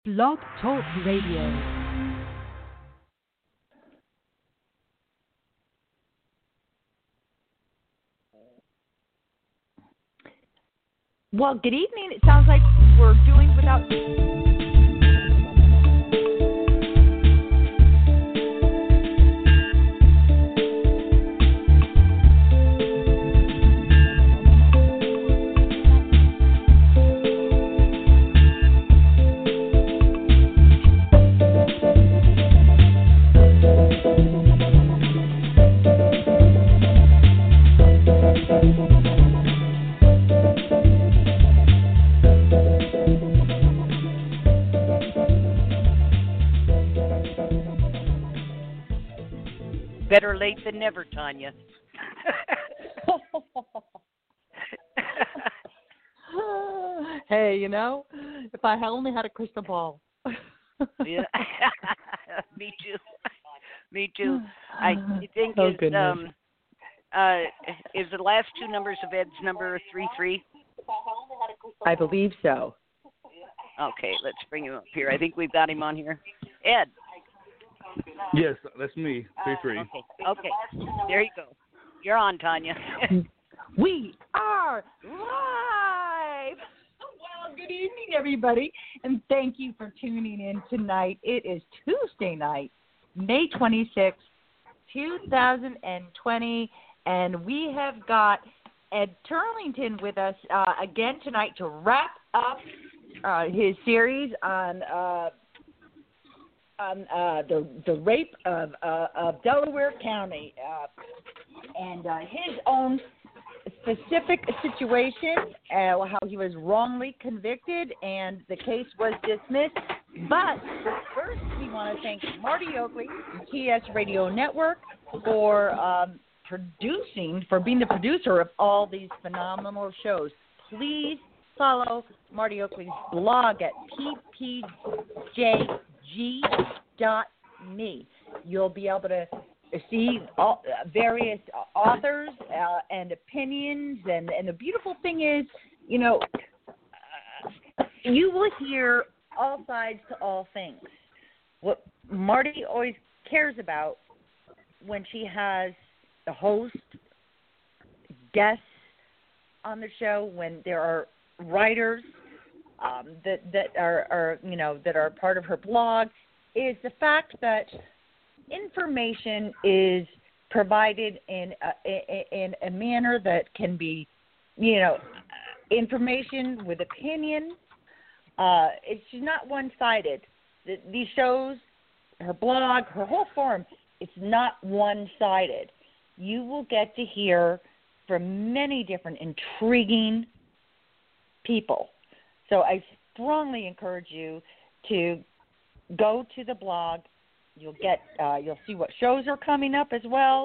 Blog Talk Radio. Well, good evening. It sounds like we're doing without... Better late than never, Tanya. Hey, you know, if I only had a crystal ball. Yeah. Me too. Me too. I think Oh, is goodness. is the last two numbers of Ed's number 33? I believe so. Okay, let's bring him up here. I think we've got him on here. Ed. Yes, that's me. 33. Okay. There you go. You're on, Tanya. We are live. Well, good evening, everybody, and thank you for tuning in tonight. It is Tuesday night, May 26th, 2020, and we have got Ed Turlington with us again tonight to wrap up his series on the rape of Delaware County and his own specific situation, how he was wrongly convicted and the case was dismissed. But first, we want to thank Marty Oakley, TS Radio Network, for being the producer of all these phenomenal shows. Please follow Marty Oakley's blog at ppjg.me. You'll be able to see all, various authors and opinions, and the beautiful thing is, you know, you will hear all sides to all things. What Marty always cares about when she has a host, guests on the show, when there are writers that are part of her blog, is the fact that information is provided in a manner that can be, information with opinion. It's not one-sided. These shows, her blog, her whole forum, it's not one-sided. You will get to hear from many different intriguing people. So I strongly encourage you to go to the blog. You'll see what shows are coming up as well.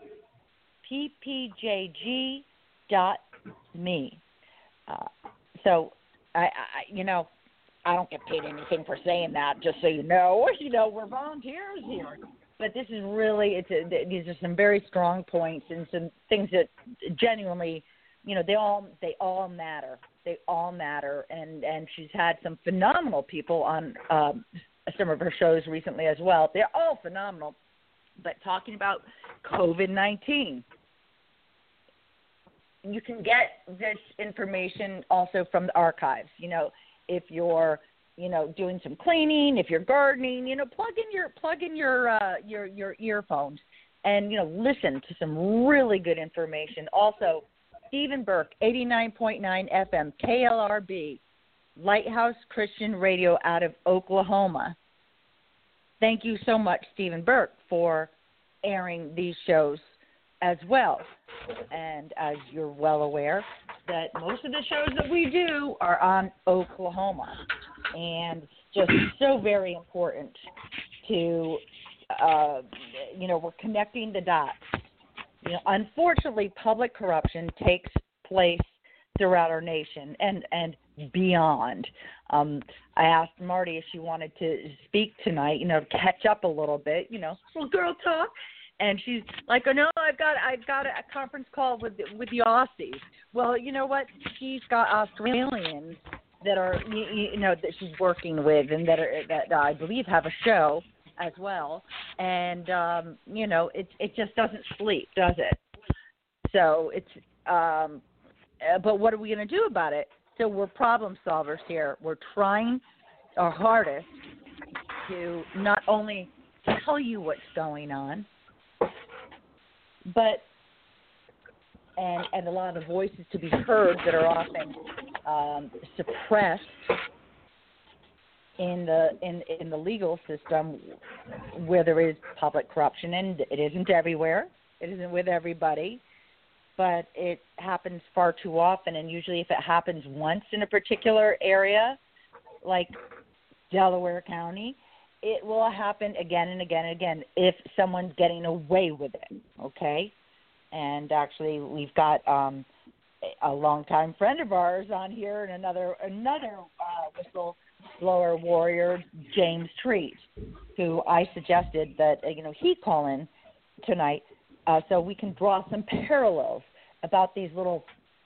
ppjg.me. So I don't get paid anything for saying that. Just so you know, we're volunteers here. But this is really these are some very strong points and some things that genuinely, they all matter. They all matter, and she's had some phenomenal people on some of her shows recently as well. They're all phenomenal. But talking about COVID-19, you can get this information also from the archives. If you're doing some cleaning, if you're gardening, plug in your earphones and listen to some really good information. Also, Stephen Burke, 89.9 FM, KLRB, Lighthouse Christian Radio out of Oklahoma. Thank you so much, Stephen Burke, for airing these shows as well. And as you're well aware, that most of the shows that we do are on Oklahoma. And just so very important to, we're connecting the dots. Unfortunately, public corruption takes place throughout our nation and beyond. I asked Marty if she wanted to speak tonight, catch up a little bit, little girl talk. And she's like, oh, no, I've got a conference call with the Aussies. Well, you know what? She's got Australians that are that she's working with, and that I believe have a show as well. And it just doesn't sleep, does it? So it's but what are we going to do about it? So we're problem solvers here. We're trying our hardest to not only tell you what's going on, but and a lot of voices to be heard that are often suppressed in the legal system, where there is public corruption, and it isn't everywhere. It isn't with everybody, but it happens far too often. And usually, if it happens once in a particular area, like Delaware County, it will happen again and again and again if someone's getting away with it. Okay. And actually, we've got a longtime friend of ours on here, and another whistleblower warrior, James Treat, who I suggested that he call in tonight, so we can draw some parallels about these little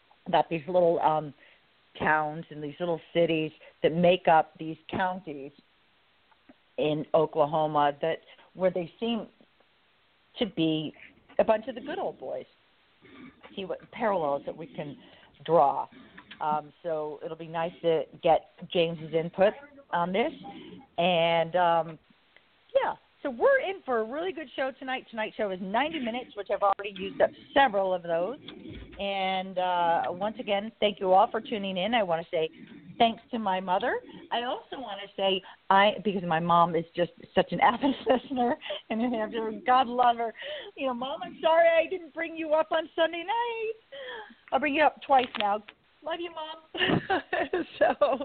towns and these little cities that make up these counties in Oklahoma, where they seem to be a bunch of the good old boys. See what parallels that we can draw. So it'll be nice to get James's input on this. And, so we're in for a really good show tonight. Tonight's show is 90 minutes, which I've already used up several of those. And once again, thank you all for tuning in. I want to say thanks to my mother. I also want to say because my mom is just such an avid listener, and God love her. Mom, I'm sorry I didn't bring you up on Sunday night. I'll bring you up twice now. Love you, Mom. So,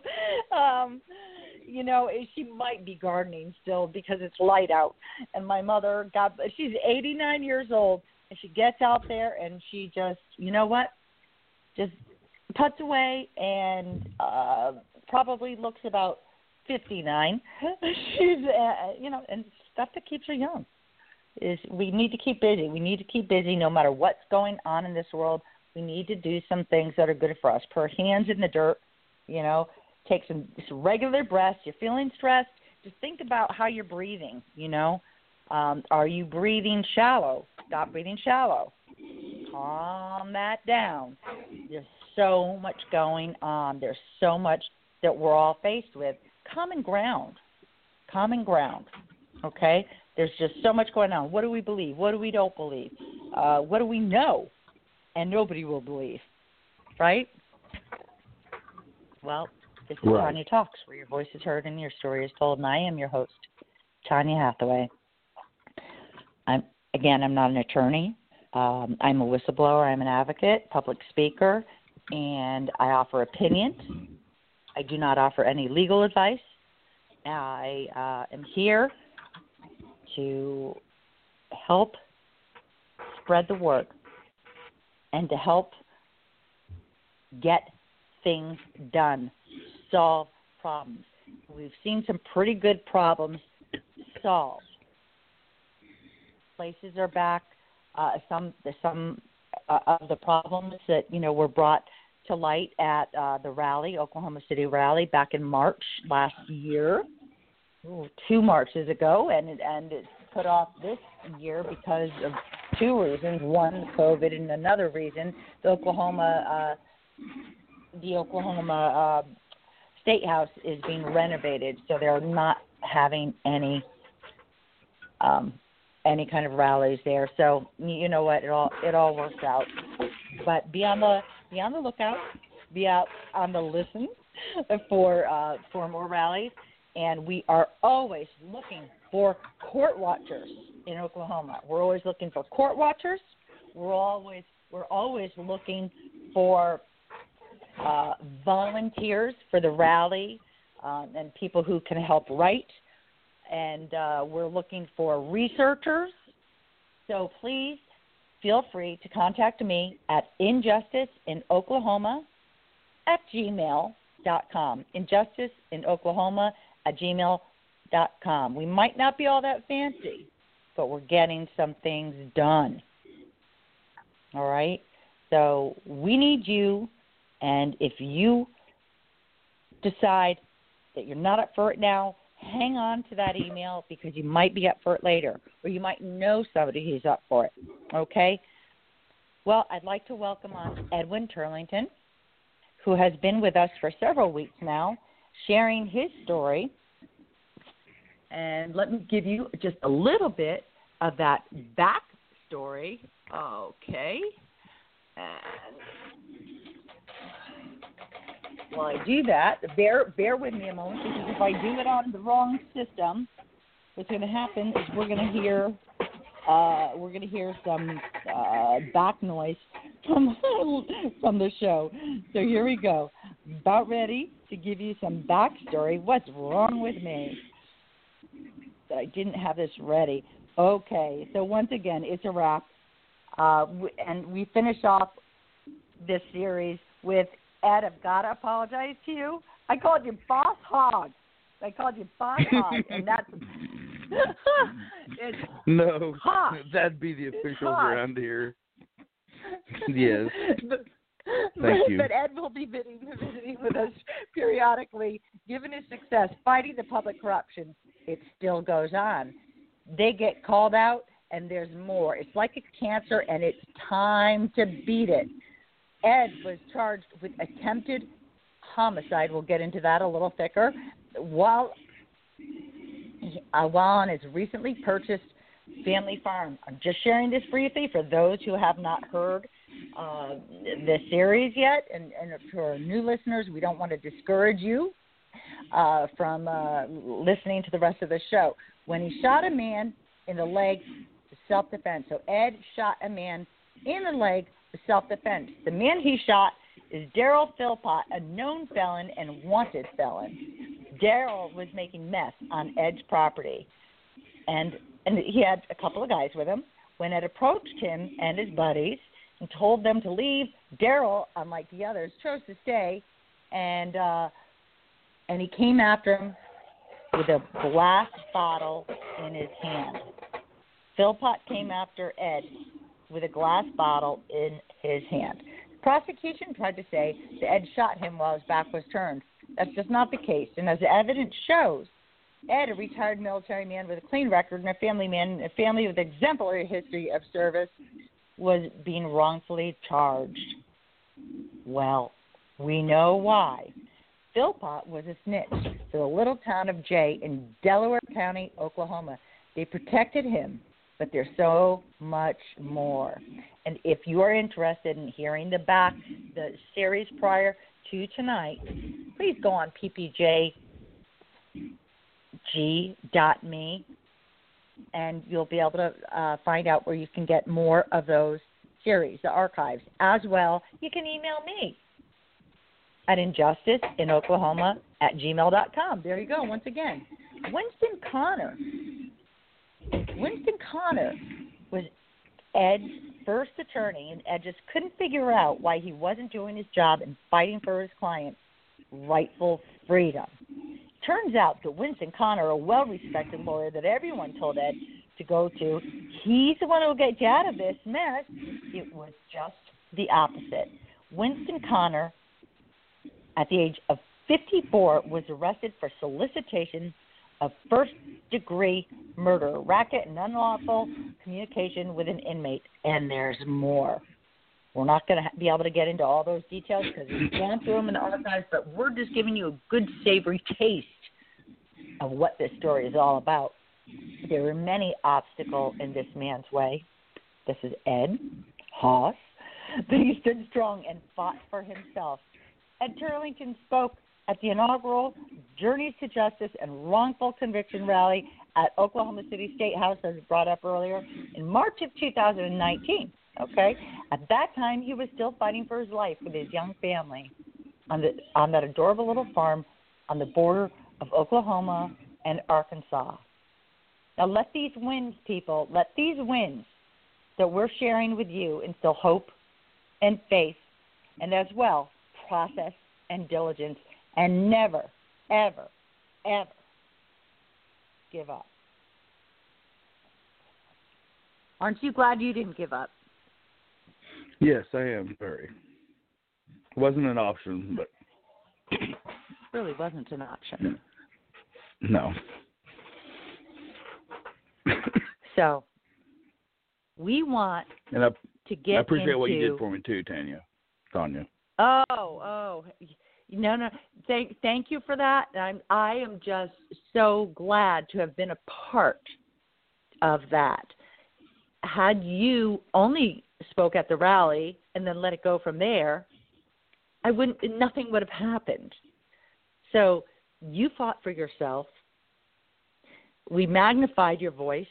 she might be gardening still because it's light out. And my mother, she's 89 years old, and she gets out there and she just, just puts away and probably looks about 59. She's, and stuff that keeps her young. We need to keep busy. We need to keep busy no matter what's going on in this world. We need to do some things that are good for us. Put our hands in the dirt, take some regular breaths. You're feeling stressed, just think about how you're breathing, Are you breathing shallow? Stop breathing shallow. Calm that down. There's so much going on. There's so much that we're all faced with. Common ground, okay? There's just so much going on. What do we believe? What do we don't believe? What do we know? And nobody will believe, right? Well, this is Right. Tanya Talks, where your voice is heard and your story is told, and I am your host, Tanya Hathaway. I'm not an attorney. I'm a whistleblower. I'm an advocate, public speaker, and I offer opinions. I do not offer any legal advice. I am here to help spread the word and to help get things done, solve problems. We've seen some pretty good problems solved. Places are back. Some of the problems that were brought to light at the rally, Oklahoma City rally, back in March last year, 2 Marches ago, and it's put off this year because of 2 reasons. One, COVID, and another reason, the Oklahoma State House is being renovated, so they're not having any kind of rallies there. So you know what, it all works out. But be on the lookout, be out on the listen for more rallies, and we are always looking for court watchers in Oklahoma. We're always looking for court watchers. We're always looking for volunteers for the rally and people who can help write. And we're looking for researchers. So please feel free to contact me at injusticeinOklahoma@gmail.com. injusticeinOklahoma@gmail.com. We might not be all that fancy, but we're getting some things done. All right? So we need you, and if you decide that you're not up for it now, hang on to that email because you might be up for it later, or you might know somebody who's up for it, okay? Well, I'd like to welcome on Edwin Turlington, who has been with us for several weeks now, sharing his story. And let me give you just a little bit of that backstory. Okay. And while I do that, bear with me a moment, because if I do it on the wrong system, what's going to happen is we're going to hear some back noise from the show. So here we go. About ready to give you some backstory. What's wrong with me? I didn't have this ready. Okay, so once again, it's a wrap. And we finish off this series with Ed. I've got to apologize to you. I called you Boss Hog. And that's it's no, Hog. that'd be the officials around here. Yes. Thank you. But Ed will be visiting with us periodically. Given his success fighting the public corruption, it still goes on. They get called out, and there's more. It's like a cancer, and it's time to beat it. Ed was charged with attempted homicide. We'll get into that a little thicker. While on his recently purchased family farm. I'm just sharing this briefly for those who have not heard the series yet, and for new listeners, we don't want to discourage you from listening to the rest of the show. When he shot a man in the leg, self-defense. So Ed shot a man in the leg, self-defense. The man he shot is Daryl Philpott, a known felon and wanted felon. Daryl was making mess on Ed's property, and he had a couple of guys with him. When Ed approached him and his buddies and told them to leave, Daryl, unlike the others, chose to stay, and he came after him with a glass bottle in his hand. Philpott came after Ed with a glass bottle in his hand. The prosecution tried to say that Ed shot him while his back was turned. That's just not the case. And as the evidence shows, Ed, a retired military man with a clean record and a family with exemplary history of service, was being wrongfully charged. Well, we know why. Philpott was a snitch for the little town of Jay in Delaware County, Oklahoma. They protected him, but there's so much more. And if you are interested in hearing the series prior to tonight, please go on ppjg.me, and you'll be able to find out where you can get more of those series, the archives. As well, you can email me at injusticeinOklahoma@gmail.com. There you go, once again. Winston Connor was Ed's first attorney, and Ed just couldn't figure out why he wasn't doing his job and fighting for his client's rightful freedom. Turns out that Winston Connor, a well-respected lawyer that everyone told Ed to go to, he's the one who will get you out of this mess. It was just the opposite. Winston Connor, at the age of 54, was arrested for solicitation of first-degree murder, racket, and unlawful communication with an inmate. And there's more. We're not going to be able to get into all those details because we've gone through them in the archives, but we're just giving you a good, savory taste of what this story is all about. There were many obstacles in this man's way. This is Ed Haas. But he stood strong and fought for himself. Ed Turlington spoke at the inaugural Journeys to Justice and Wrongful Conviction rally at Oklahoma City State House, as brought up earlier, in March of 2019. Okay, at that time he was still fighting for his life with his young family on that adorable little farm on the border of Oklahoma and Arkansas. Now let these wins, people, let these wins that we're sharing with you instill hope and faith, and as well process and diligence, and never, ever, ever give up. Aren't you glad you didn't give up? Yes, I am very. It wasn't an option, but really wasn't an option. No. So we want And I get appreciate into, what you did for me too, Tanya. Oh, no. Thank you for that. I am just so glad to have been a part of that. Had you only spoke at the rally and then let it go from there, nothing would have happened. So you fought for yourself. We magnified your voice.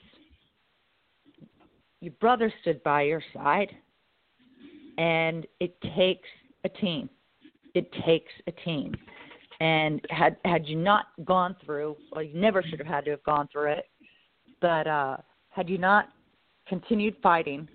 Your brother stood by your side. And it takes a team. It takes a team. And had you not gone through, well, you never should have had to have gone through it, but had you not continued fighting,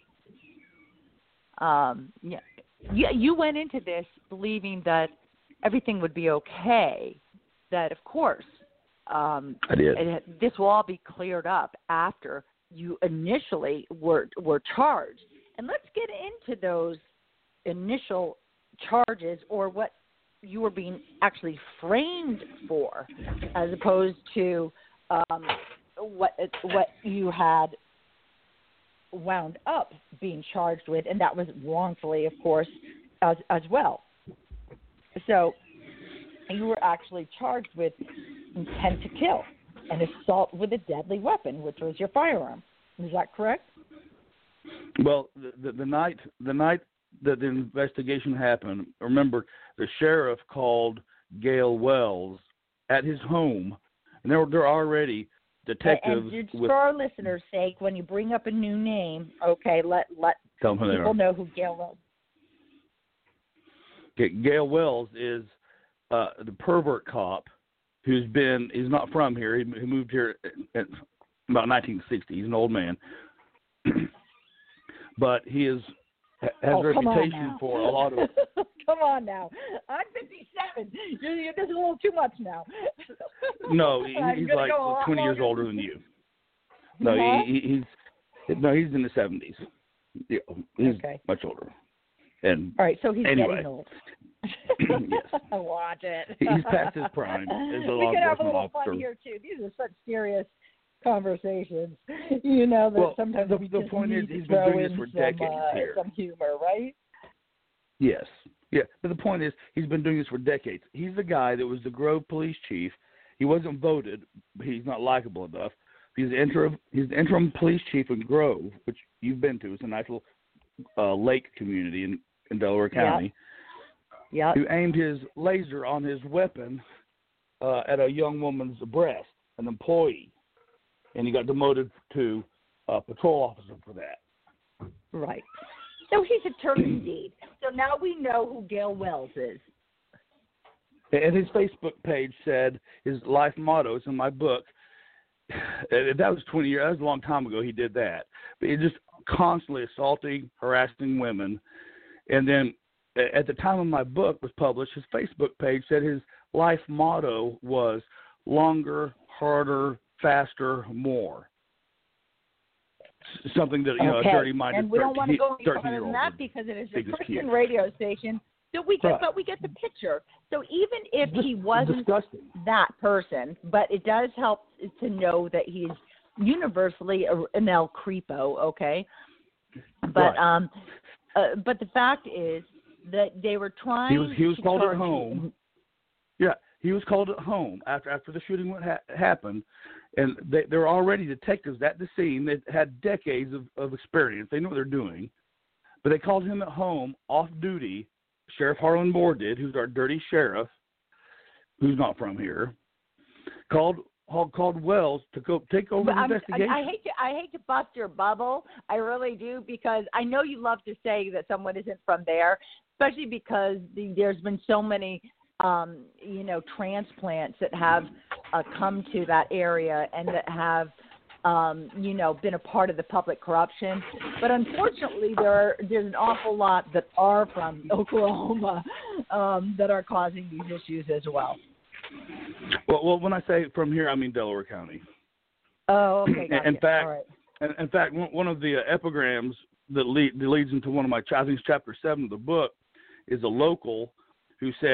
you went into this believing that everything would be okay, that, of course, I did. This will all be cleared up after you initially were charged. And let's get into those initial charges, or what you were being actually framed for, as opposed to what you had wound up being charged with, and that was wrongfully, of course, as well. So you were actually charged with intent to kill and assault with a deadly weapon, which was your firearm. Is that correct? Well, the night that the investigation happened, remember, the sheriff called Gale Wells at his home, and there were already detectives. And for our listeners' sake, when you bring up a new name, okay, let people know who Gale Wells. Okay, Gale Wells is the pervert cop he's not from here. He moved here in about 1960. He's an old man. But he has a reputation for a lot of... Come on now. I'm 57. This is a little too much now. No, he's like 20 years older than you. No, he's in the 70s. Yeah, he's much older. And all right, so he's anyway. Getting old. Yes. Watch it. He's past his prime as a law we can have a enforcement little officer. fun here too. These are such serious conversations, that sometimes the point is he's been doing this for decades here. Some humor, right? Yes. Yeah, but the point is he's been doing this for decades. He's the guy that was the Grove police chief. He wasn't voted. He's not likable enough. He's the interim police chief in Grove, which you've been to. It's a nice little lake community in Delaware County. Yeah. Who aimed his laser on his weapon at a young woman's breast, an employee. And he got demoted to patrol officer for that. Right. So he's a turkey deed. So now we know who Gale Wells is. And his Facebook page said his life motto, it's in my book. That was 20 years. That was a long time ago he did that. But he's just constantly assaulting, harassing women. And then at the time of my book was published, his Facebook page said his life motto was longer, harder, faster, more. Something that a dirty-minded, and we don't want to go any further than that because it is a Christian radio station. So but we get the picture. So even if he wasn't that person, but it does help to know that he's universally an El Creepo, okay? But but the fact is that they were trying. He was called at home. Yeah, he was called at home after the shooting happened, and there were already detectives at the scene that had decades of experience. They know what they're doing, but they called him at home off duty. Sheriff Harlan Moore did, who's our dirty sheriff, who's not from here, called Wells to go take over the investigation. I hate to bust your bubble. I really do, because I know you love to say that someone isn't from there, especially because there's been so many transplants that have come to that area and that have been a part of the public corruption. But unfortunately, there's an awful lot that are from Oklahoma that are causing these issues as well. Well, when I say from here, I mean Delaware County. Oh, okay. Gotcha. In fact, one of the epigrams that leads into one of my, I think it's chapter 7 of the book, is a local who said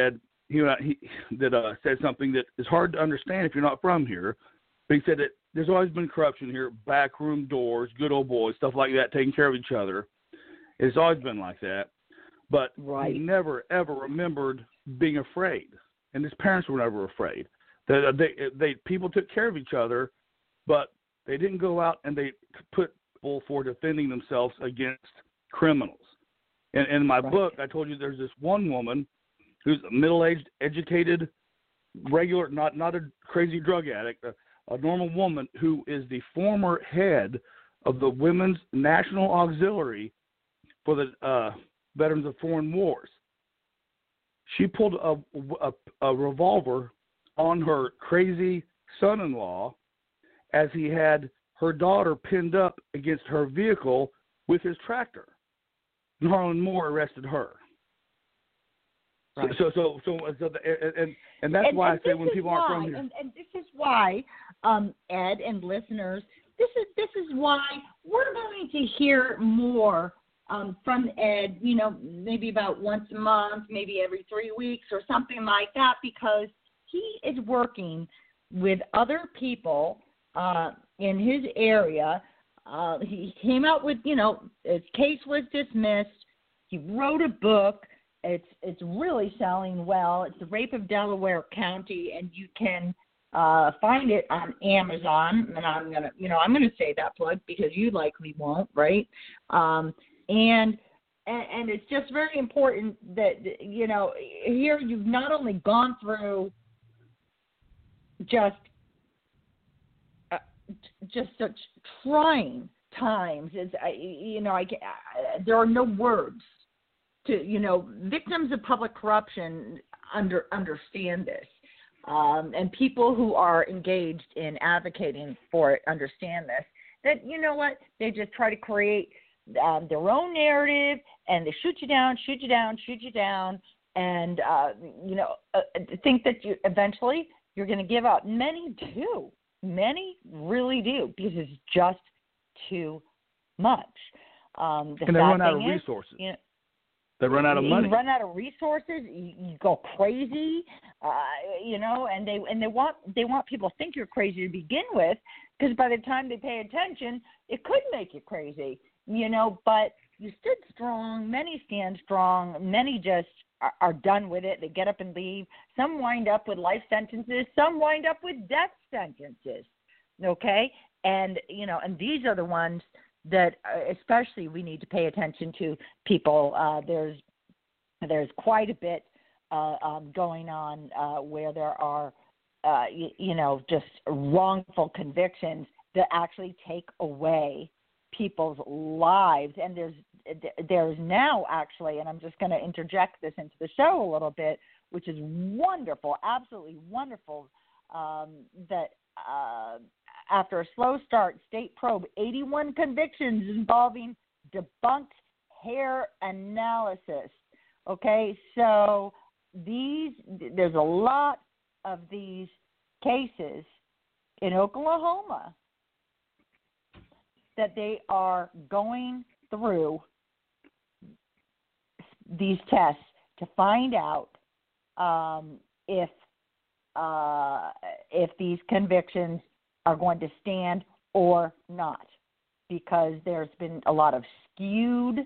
said something that is hard to understand if you're not from here. But he said that there's always been corruption here, backroom doors, good old boys, stuff like that, taking care of each other. It's always been like that. But he never, ever remembered being afraid. And his parents were never afraid. People took care of each other, but they didn't go out and they put people for defending themselves against criminals. And in my book, I told you there's this one woman who's a middle-aged, educated, regular, not a crazy drug addict, a normal woman who is the former head of the Women's National Auxiliary for the Veterans of Foreign Wars. She pulled a revolver on her crazy son-in-law as he had her daughter pinned up against her vehicle with his tractor. Harlan Moore arrested her. Right. And that's why I say when people aren't from here. And this is why, Ed and listeners, this is why we're going to hear more from Ed, maybe about once a month, maybe every 3 weeks or something like that, because he is working with other people in his area. He came out with, his case was dismissed. He wrote a book. It's really selling well. It's The Rape of Delaware County, and you can find it on Amazon. And I'm gonna say that plug because you likely won't, right? And it's just very important that here you've not only gone through just such trying times. There are no words to victims of public corruption understand this, and people who are engaged in advocating for it understand this. That they just try to create their own narrative, and they shoot you down, and think that eventually you're going to give up. Many do. Many really do, because it's just too much. And they run out of resources. They run out of money. You run out of resources. You go crazy, and they want people to think you're crazy to begin with, because by the time they pay attention, it could make you crazy. But you stood strong. Many stand strong. Many just are done with it. They get up and leave. Some wind up with life sentences. Some wind up with death sentences. Okay? And, and these are the ones that especially we need to pay attention to, people. There's quite a bit going on where there are, just wrongful convictions that actually take away people's lives. And there's now actually, and I'm just going to interject this into the show a little bit, which is wonderful, absolutely wonderful, that after a slow start, state probe 81 convictions involving debunked hair analysis. Okay, so there's a lot of these cases in Oklahoma that they are going through these tests to find out if these convictions are going to stand or not, because there's been a lot of skewed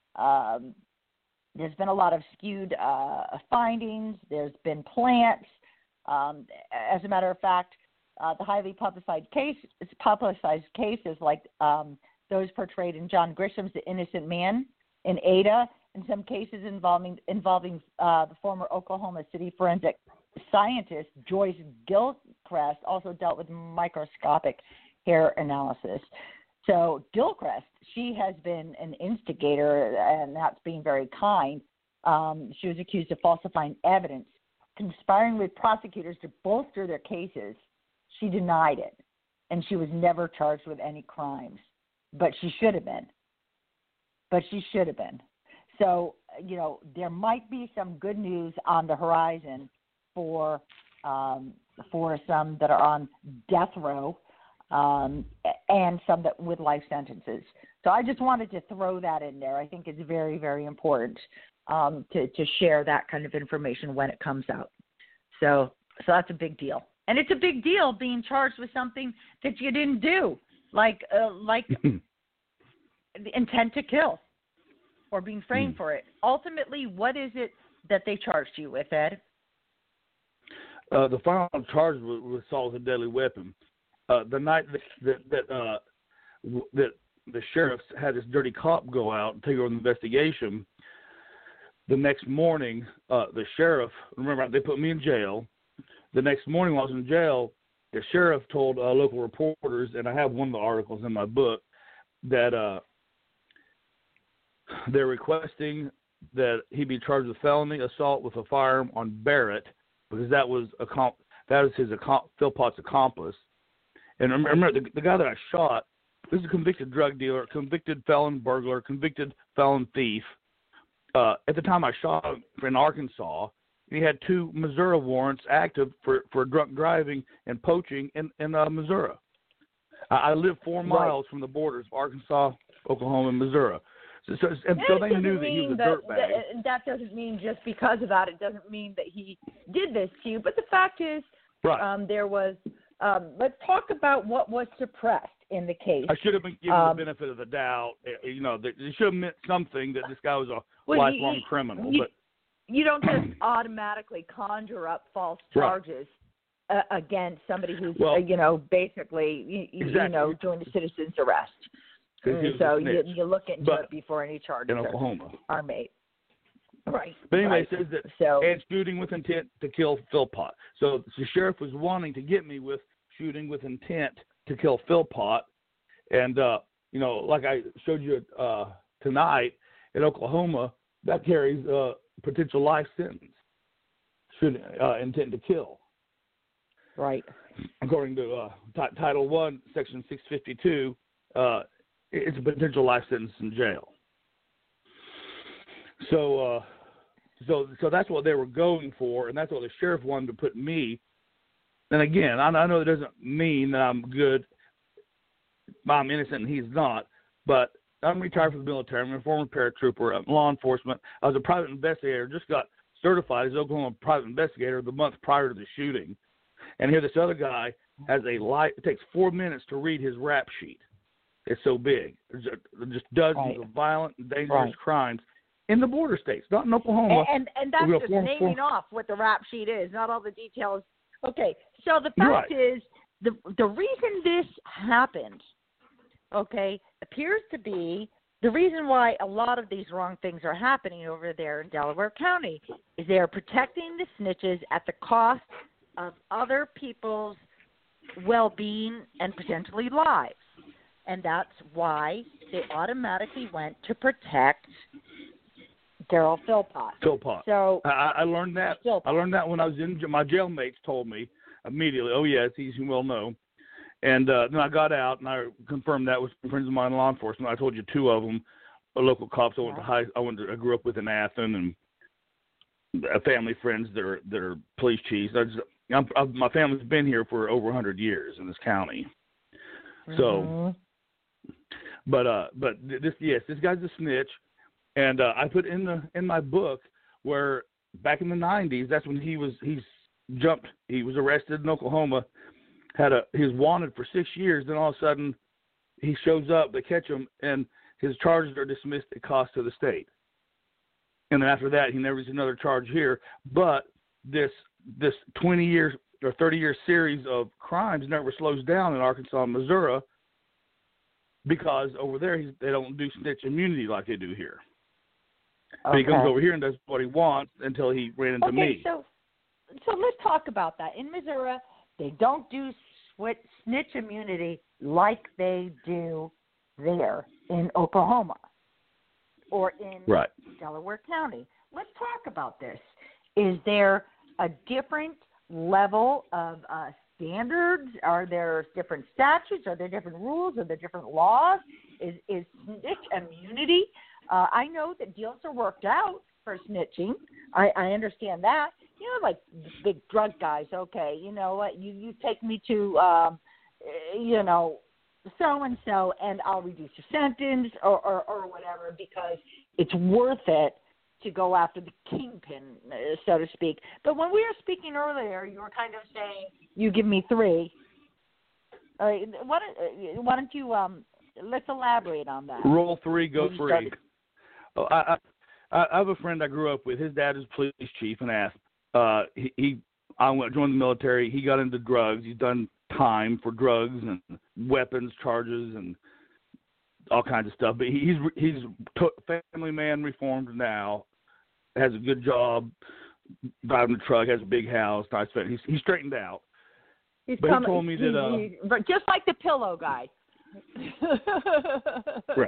findings. There's been plants. As a matter of fact, the highly publicized cases like those portrayed in John Grisham's The Innocent Man in Ada, and some cases involving the former Oklahoma City forensic scientist Joyce Gilchrist, also dealt with microscopic hair analysis. So Gilchrist, she has been an instigator, and that's being very kind. She was accused of falsifying evidence, conspiring with prosecutors to bolster their cases. She denied it, and she was never charged with any crimes. But she should have been. So, there might be some good news on the horizon for some that are on death row, and some that with life sentences. So I just wanted to throw that in there. I think it's very, very important to share that kind of information when it comes out. So that's a big deal. And it's a big deal being charged with something that you didn't do, like the intent to kill or being framed for it. Ultimately, what is it that they charged you with, Ed? The final charge was assault with a deadly weapon. The night that the sheriffs had this dirty cop go out and take over the investigation, the next morning, the sheriff, remember, they put me in jail. The next morning while I was in jail, the sheriff told local reporters, and I have one of the articles in my book, that they're requesting that he be charged with felony assault with a firearm on Barrett, because that was Philpott's accomplice. And remember, the guy that I shot, this is a convicted drug dealer, convicted felon burglar, convicted felon thief. At the time I shot him in Arkansas, he had 2 Missouri warrants active for drunk driving and poaching in Missouri. I live 4 miles from the borders of Arkansas, Oklahoma, and Missouri. So they knew that he was a dirtbag. That doesn't mean just because of that, it doesn't mean that he did this to you. But the fact is, right. There was. Let's talk about what was suppressed in the case. I should have been given the benefit of the doubt. You know, they should have meant something that this guy was a lifelong criminal. But you don't just automatically conjure up false charges against somebody who's, basically, exactly. doing a citizen's arrest. So you look into it before any charges in Oklahoma are made. Right. But anyway, right. It says that and shooting with intent to kill Philpott. So the sheriff was wanting to get me with shooting with intent to kill Philpott. And, like I showed you tonight in Oklahoma, that carries a potential life sentence, intent to kill. Right. According to Title I, Section 652, it's a potential life sentence in jail. So that's what they were going for, and that's what the sheriff wanted to put me. And again, I know it doesn't mean that I'm good, I'm innocent, and he's not. But I'm retired from the military. I'm a former paratrooper, law enforcement. I was a private investigator. Just got certified as Oklahoma private investigator the month prior to the shooting. And here, this other guy has it takes 4 minutes to read his rap sheet. It's so big. There's just dozens of violent and dangerous crimes in the border states, not in Oklahoma. And that's just naming off what the rap sheet is, not all the details. Okay, so the fact is, the reason this happened, appears to be the reason why a lot of these wrong things are happening over there in Delaware County is they are protecting the snitches at the cost of other people's well-being and potentially lives. And that's why they automatically went to protect Daryl Philpott. So I learned that. I learned that when I was in my jailmates told me immediately. Oh yes, he's well known. And then I got out and I confirmed that with some friends of mine in law enforcement. I told you 2 of them, local cops. I grew up with in Athens, and family friends that are police chiefs. My family's been here for over 100 years in this county. So, but this guy's a snitch. And I put in my book where back in the 90s, that's when he was arrested in Oklahoma, he was wanted for 6 years. Then all of a sudden, he shows up, they catch him, and his charges are dismissed at cost to the state. And then after that, he never gets another charge here. But this 20-year or 30-year series of crimes never slows down in Arkansas and Missouri, because over there they don't do snitch immunity like they do here. But he comes over here and does what he wants until he ran into me. So let's talk about that. In Missouri, they don't do snitch immunity like they do there in Oklahoma or in Delaware County. Let's talk about this. Is there a different level of standards? Are there different statutes? Are there different rules? Are there different laws? Is snitch immunity? I know that deals are worked out for snitching. I understand that. Like big drug guys. Okay, you know what? You take me to, so and so, and I'll reduce your sentence or whatever, because it's worth it to go after the kingpin, so to speak. But when we were speaking earlier, you were kind of saying you give me 3. Why don't you let's elaborate on that? Roll 3, go free. I have a friend I grew up with. His dad is police chief in Aspen. I joined the military. He got into drugs. He's done time for drugs and weapons charges and all kinds of stuff. But he's family man, reformed now, has a good job, driving a truck, has a big house, nice family. He's straightened out. He told me that just like the pillow guy. Right.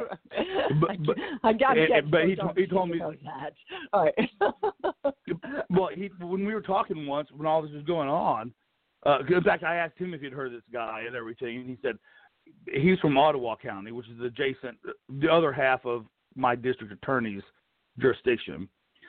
He told me that. All right. Well, when we were talking once, when all this was going on, in fact, I asked him if he'd heard of this guy and everything, and he said he's from Ottawa County, which is adjacent, the other half of my district attorney's jurisdiction.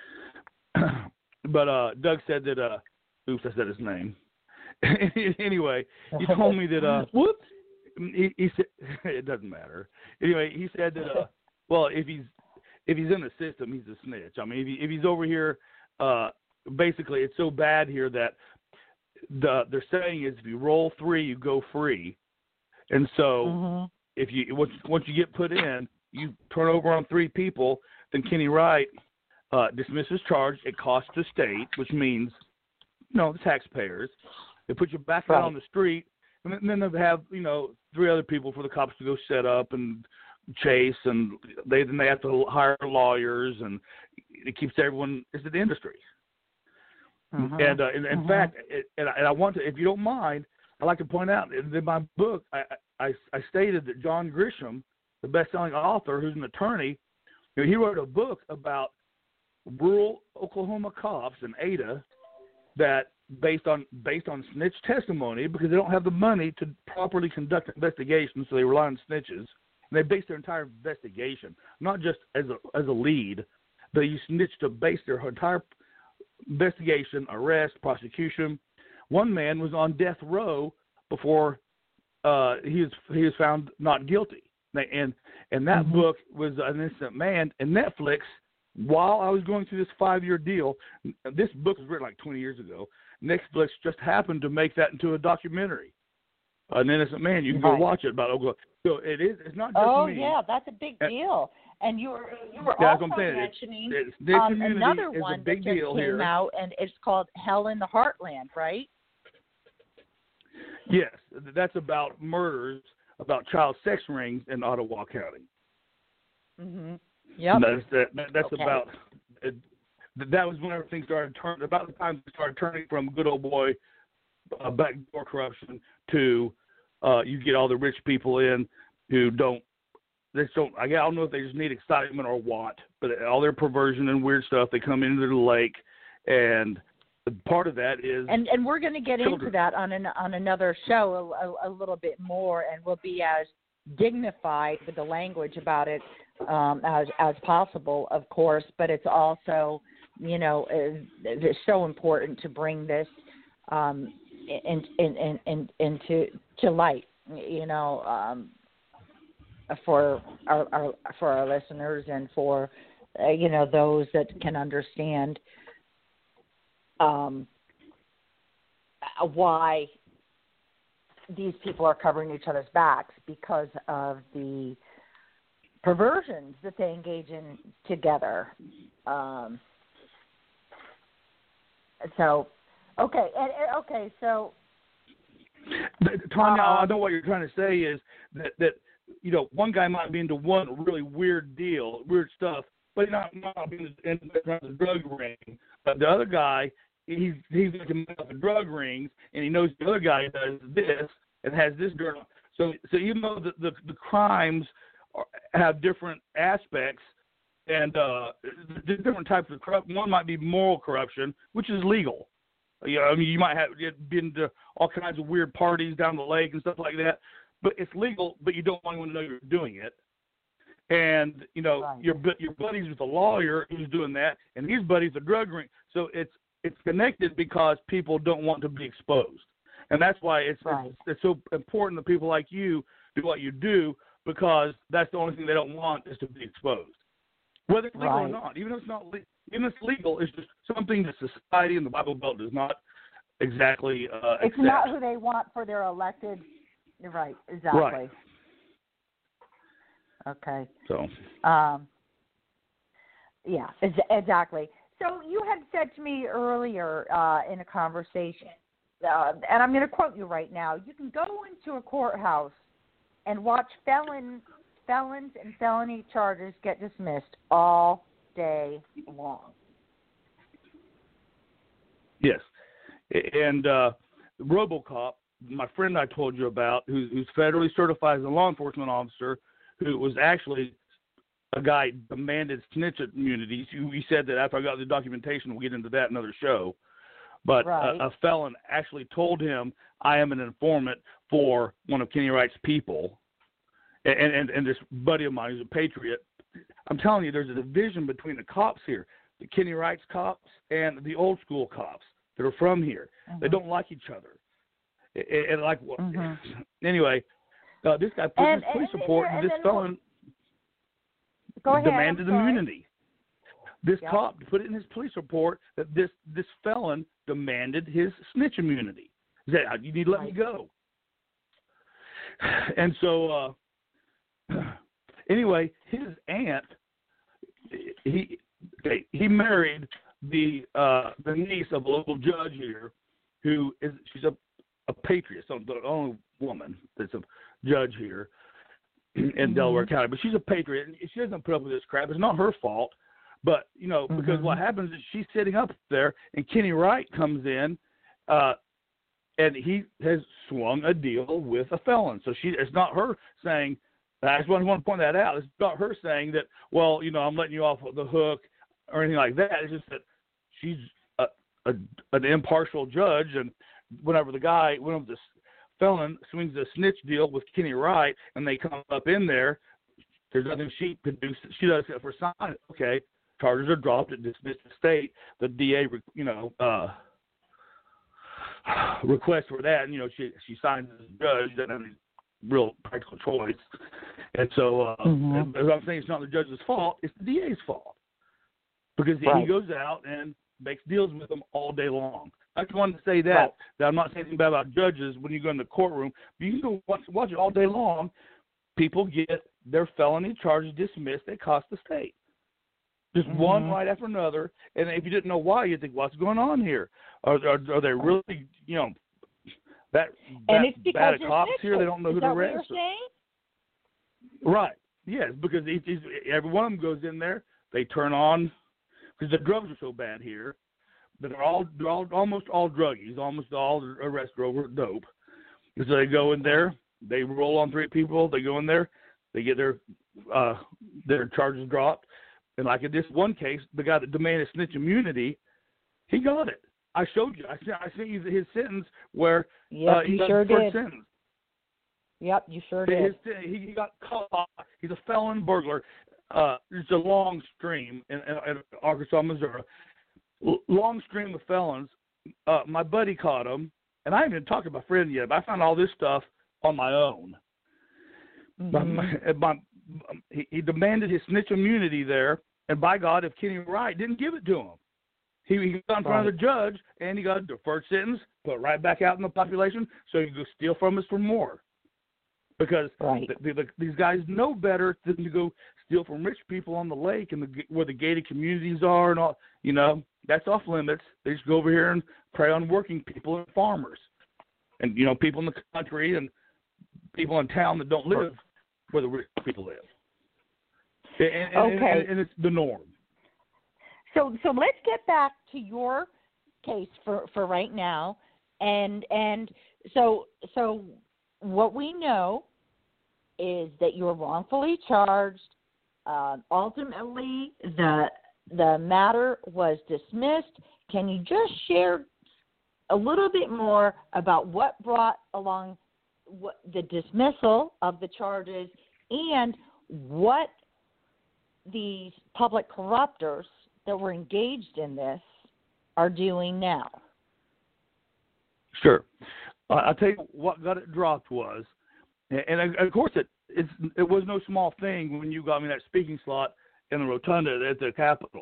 But Doug said that, oops, I said his name. Anyway, he told me that, whoops. He said it doesn't matter. Anyway, he said that well, if he's in the system, he's a snitch. I mean, if he's over here, basically, it's so bad here that they're saying is if you roll 3, you go free, and so if you once you get put in, you turn over on 3 people, then Kenny Wright dismisses charge. It costs the state, which means the taxpayers. They put you back out on the street. And then they have, 3 other people for the cops to go set up and chase, and they have to hire lawyers, and it keeps everyone. It's the industry. And in fact, I want to, if you don't mind, I'd like to point out in my book, I stated that John Grisham, the best-selling author, who's an attorney, he wrote a book about rural Oklahoma cops in Ada that. Based on snitch testimony, because they don't have the money to properly conduct investigations, so they rely on snitches. And they base their entire investigation, not just as a lead, but you snitch to base their entire investigation, arrest, prosecution. One man was on death row before he was found not guilty, and that book was An Innocent Man. And Netflix, while I was going through this 5-year deal, this book was written like 20 years ago. Netflix just happened to make that into a documentary, An Innocent Man. You can go watch it about Oklahoma. So it's not just me. Oh yeah, that's a big deal. And you were also mentioning another one that just came out, and it's called Hell in the Heartland, right? Yes, that's about murders, about child sex rings in Ottawa County. Yep. That's about. That was whenever things started turning. About the time they started turning from good old boy backdoor corruption to you get all the rich people in who don't. I don't know if they just need excitement or what, but all their perversion and weird stuff. They come into the lake, and part of that is. And we're going to get into that on another show a little bit more, and we'll be as dignified with the language about it as possible, of course. But it's also. It's so important to bring this into light. For our listeners and for those that can understand why these people are covering each other's backs because of the perversions that they engage in together. So Tanya, I know what you're trying to say is that one guy might be into one really weird stuff, but he's not into the drug ring. But the other guy, he's into the drug rings, and he knows the other guy does this and has this dirt. So even though the crimes have different aspects. And different types of corruption. One might be moral corruption, which is legal. You might have been to all kinds of weird parties down the lake and stuff like that. But it's legal, but you don't want anyone to know you're doing it. And right. your buddies with a lawyer who's doing that, and his buddies a drug ring. So it's connected because people don't want to be exposed, and that's why it's so important that people like you do what you do, because that's the only thing they don't want is to be exposed. Whether it's legal or not, even if it's not legal, even if it's legal, it's just something that society and the Bible Belt does not exactly It's accept. not who they want for their elected. Right. Exactly. Right. Okay. So. Yeah. Exactly. So you had said to me earlier in a conversation, and I'm going to quote you right now. You can go into a courthouse and watch felons and felony charges get dismissed all day long. Yes, and RoboCop, my friend I told you about, who's federally certified as a law enforcement officer, who was actually a guy demanded snitch immunity. He said that after I got the documentation, we'll get into that in another show. But right. a felon actually told him, I am an informant for one of Kenny Wright's people. And this buddy of mine who's a patriot. I'm telling you, there's a division between the cops here, the Kenny Wright's cops and the old school cops that are from here. Mm-hmm. They don't like each other. And like, anyway, this guy put in his police report, and this felon demanded immunity. This cop put it in his police report that this felon demanded his snitch immunity. He said, you need to let me go. And so, anyway, his aunt, he married the niece of a local judge here, she's a patriot, so the only woman that's a judge here in Delaware County, but she's a patriot, and she doesn't put up with this crap. It's not her fault, but because what happens is she's sitting up there, and Kenny Wright comes in, and he has swung a deal with a felon. So it's not her saying. I just want to point that out. It's not her saying that. Well, I'm letting you off the hook or anything like that. It's just that she's an impartial judge, and whenever the felon swings a snitch deal with Kenny Wright, and they come up in there, there's nothing she could do. She does it for sign it. Okay, charges are dropped and dismissed the state. The DA, request for that, and she signs as a judge. Doesn't have any real practical choice, and so as I'm saying, it's not the judge's fault. It's the DA's fault because he goes out and makes deals with them all day long. I just wanted to say that I'm not saying anything bad about judges when you go in the courtroom. But you can go watch it all day long. People get their felony charges dismissed. They cost the state. Just one right after another. And if you didn't know why, you'd think, what's going on here? Are they really, that bad at cops here? They don't know who to arrest. Is that what you're saying? Right. Yes, because every one of them goes in there. They turn on, because the drugs are so bad here. But they're almost all druggies. Almost all arrested over dope. So they go in there. They roll on 3 people. They go in there. They get their charges dropped. And like in this one case, the guy that demanded snitch immunity, he got it. I showed you. I sent you his sentence where he got the first sentence. Yep, you sure did. He got caught. He's a felon burglar. It's a long stream in Arkansas, Missouri. Long stream of felons. My buddy caught him, and I haven't even talked to my friend yet, but I found all this stuff on my own. He demanded his snitch immunity there, and by God, if Kenny Wright didn't give it to him, he got in front of the judge, and he got a deferred sentence, put right back out in the population, so he could go steal from us for more. Because these guys know better than to go steal from rich people on the lake and where the gated communities are and all. That's off limits. They just go over here and prey on working people and farmers, and people in the country and people in town that don't live where the rich people live. And it's the norm. So let's get back to your case for right now, and so what we know is that you were wrongfully charged. Ultimately, the matter was dismissed. Can you just share a little bit more about what brought along the dismissal of the charges and what these public corruptors that were engaged in this are doing now? Sure. I'll tell you what got it dropped was, and of course it was no small thing when you got me that speaking slot in the rotunda at the Capitol.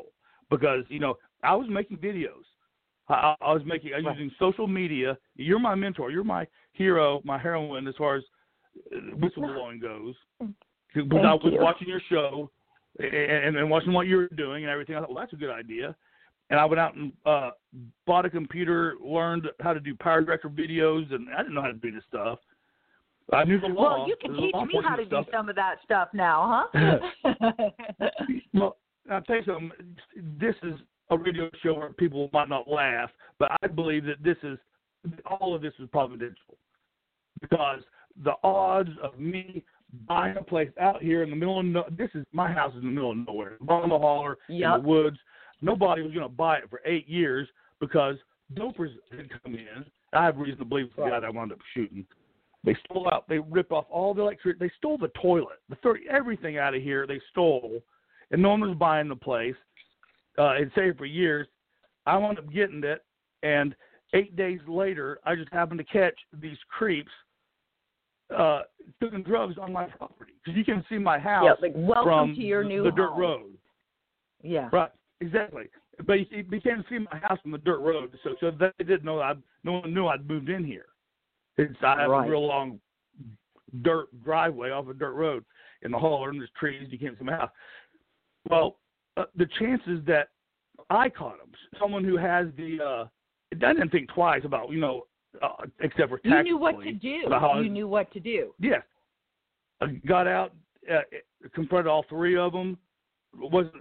because, I was making videos. I was using social media. You're my mentor. You're my hero, my heroine as far as whistleblowing goes. Because I was watching your show and watching what you were doing and everything. I thought, well, that's a good idea. And I went out and bought a computer, learned how to do Power Director videos, and I didn't know how to do this stuff. I knew the law. Well, you can teach me how to do some of that stuff now, huh? Well, I'll tell you something. This is a radio show where people might not laugh, but I believe that all of this is providential. Because the odds of me buying a place out here in the middle of my house is in the middle of nowhere, bottom of the holler, in the woods. Nobody was going to buy it for 8 years because dopers had come in. I have reason to believe it's the guy that I wound up shooting. They ripped off all the electricity. They stole the toilet, everything out of here. They stole, and no one was buying the place. It stayed for years. I wound up getting it, and 8 days later, I just happened to catch these creeps doing drugs on my property. Because you can see my house welcome to your new dirt road. Yeah. Right. Exactly. But you can't see my house from the dirt road, so they didn't know no one knew I'd moved in here. I have a real long dirt driveway off a dirt road in the holler, and there's trees. You can't see my house. Well, the chances that I caught him, someone who has I didn't think twice about, except for tactically. You knew what to do. You knew what to do. Yes. I got out, confronted all three of them. Wasn't,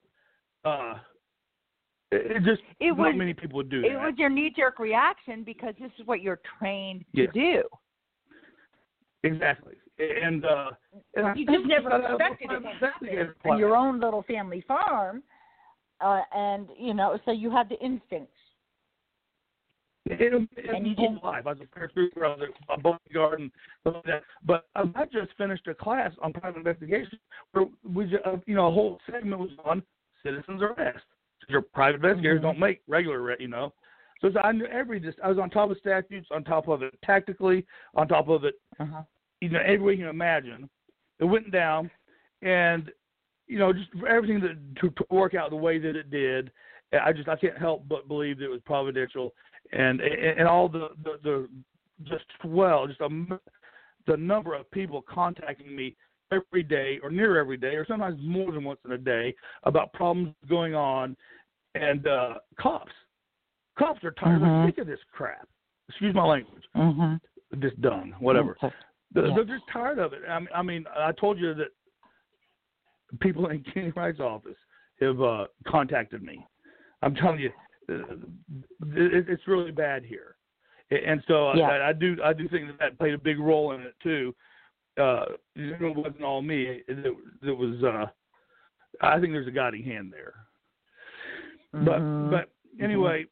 not many people would do that. It was your knee-jerk reaction because this is what you're trained to do. Exactly. And you just never expected it on your own little family farm, and so you had the instincts. In my whole life, I was a paratrooper, I was a bodyguard, and stuff like that. But I just finished a class on private investigation where a whole segment was on citizens arrest. Your private investigators don't make regular, So I knew I was on top of statutes, on top of it tactically, on top of it, every way you can imagine. It went down, and just for everything to work out the way that it did, I can't help but believe that it was providential, and all the number of people contacting me every day or near every day or sometimes more than once in a day about problems going on, and cops are tired of sick of this crap. Excuse my language. This done, whatever. They're just tired of it. I mean, I told you that people in Kenny Wright's office have contacted me. I'm telling you, it's really bad here, and so I do think that played a big role in it too. It wasn't all me. It was. I think there's a guiding hand there. But anyway,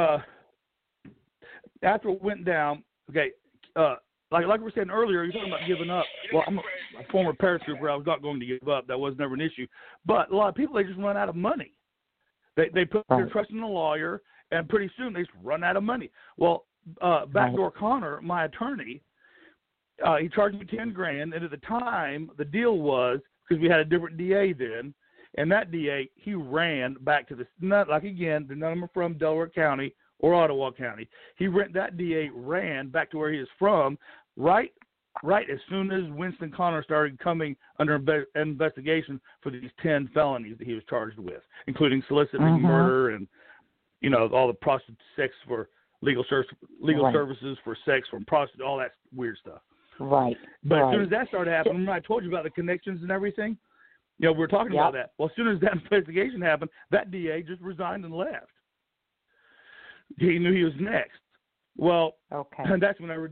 after it went down, okay. Like we were saying earlier, you're talking about giving up. Well, I'm a former paratrooper. I was not going to give up. That was never an issue. But a lot of people, they just run out of money. They put their trust in a lawyer, and pretty soon they just run out of money. Well, Backdoor Connor, my attorney, he charged me $10,000, and at the time, the deal was, because we had a different DA then, and that DA, he ran back to none of them are from Delaware County or Ottawa County. That DA ran back to where he is from, right as soon as Winston Connor started coming under investigation for these 10 felonies that he was charged with, including soliciting murder and, all the prostitute sex for legal services for sex from prostitute, all that weird stuff. Right. But as soon as that started happening, remember I told you about the connections and everything? We were talking about that. Well, as soon as that investigation happened, that DA just resigned and left. He knew he was next. Well, and that's whenever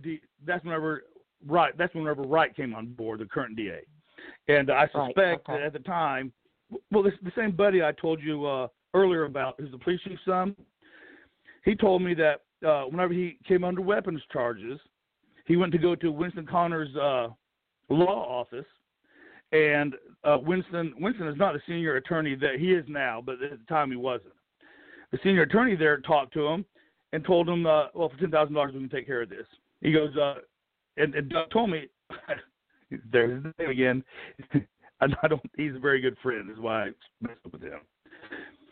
Wright came on board, the current DA. And I suspect that at the time, the same buddy I told you earlier about, who's the police chief's son, he told me that whenever he came under weapons charges, he went to go to Winston Connor's law office, and Winston is not the senior attorney that he is now, but at the time he wasn't. The senior attorney there talked to him and told him, for $10,000 we can take care of this. He goes, and Doug told me, there's his name again. He's a very good friend, is why I messed up with him.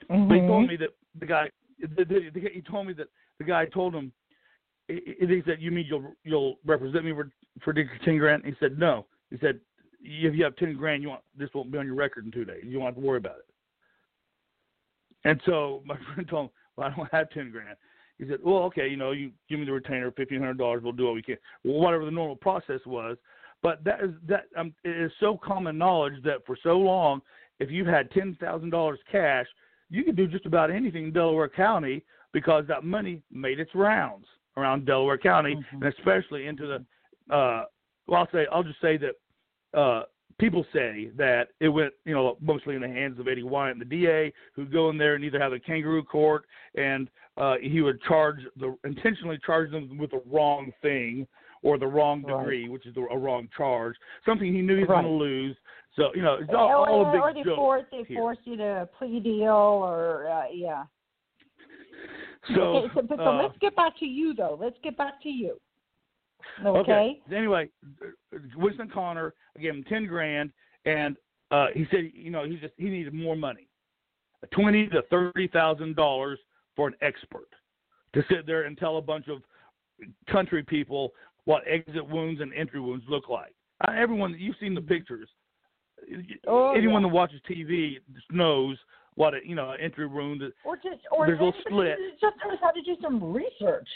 Mm-hmm. But he told me that the guy. He told me that the guy told him. He said, "You mean you'll represent me for $10,000?" He said, "No." He said, "If you have $10,000, this won't be on your record in 2 days. You won't have to worry about it." And so my friend told him, "Well, I don't have $10,000." He said, "Well, okay, you give me the retainer, $1,500. We'll do what we can." Well, whatever the normal process was, but it is so common knowledge that for so long, if you've had $10,000 cash, you could do just about anything in Delaware County because that money made its rounds around Delaware County, mm-hmm. and especially into the. I'll just say that people say that it went, mostly in the hands of Eddie Wyatt, the DA, who'd go in there and either have a kangaroo court, and he would intentionally charge them with the wrong thing or the wrong degree, which is a wrong charge, something he knew he was going to lose. So it's all a big joke. Or they force you to a plea deal, or yeah. So, so let's get back to you, though. Let's get back to you. Okay. Anyway, Winston Connor, I gave him $10,000, and he said, he needed more money, $20,000 to $30,000 for an expert to sit there and tell a bunch of country people what exit wounds and entry wounds look like. Everyone, you've seen the pictures. Anyone that watches TV knows what an entry wound is. There's a little slit. Just knows how to do some research.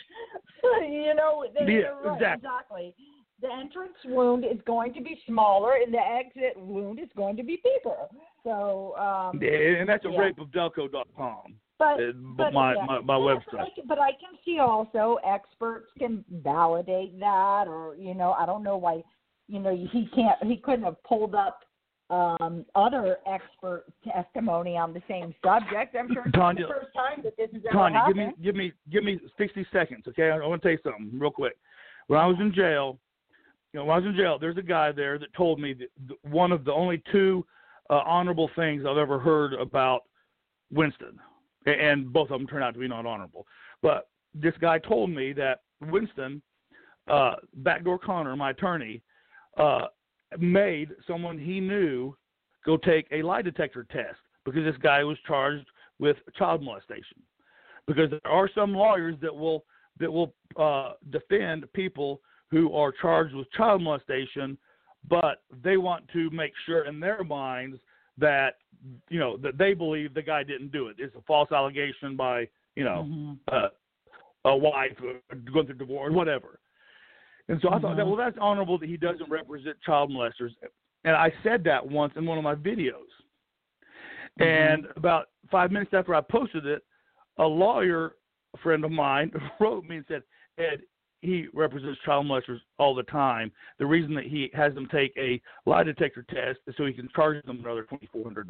Exactly. The entrance wound is going to be smaller, and the exit wound is going to be bigger. So. And that's a rape of Delco.com. But my website. But I can see also experts can validate that, or I don't know why, he couldn't have pulled up other expert testimony on the same subject. I'm sure it's Tanya, the first time that this has ever happened. give me 60 seconds, okay? I want to tell you something real quick. When I was in jail, there's a guy there that told me that one of the only two honorable things I've ever heard about Winston, and both of them turned out to be not honorable. But this guy told me that Winston, Backdoor Connor, my attorney, made someone he knew go take a lie detector test because this guy was charged with child molestation. Because there are some lawyers that will defend people who are charged with child molestation, but they want to make sure in their minds that that they believe the guy didn't do it. It's a false allegation by a wife going through divorce or whatever. And so I thought that, that's honorable that he doesn't represent child molesters. And I said that once in one of my videos. And about 5 minutes after I posted it, a lawyer friend of mine wrote me and said, "Ed, he represents child molesters all the time. The reason that he has them take a lie detector test is so he can charge them another $2,400.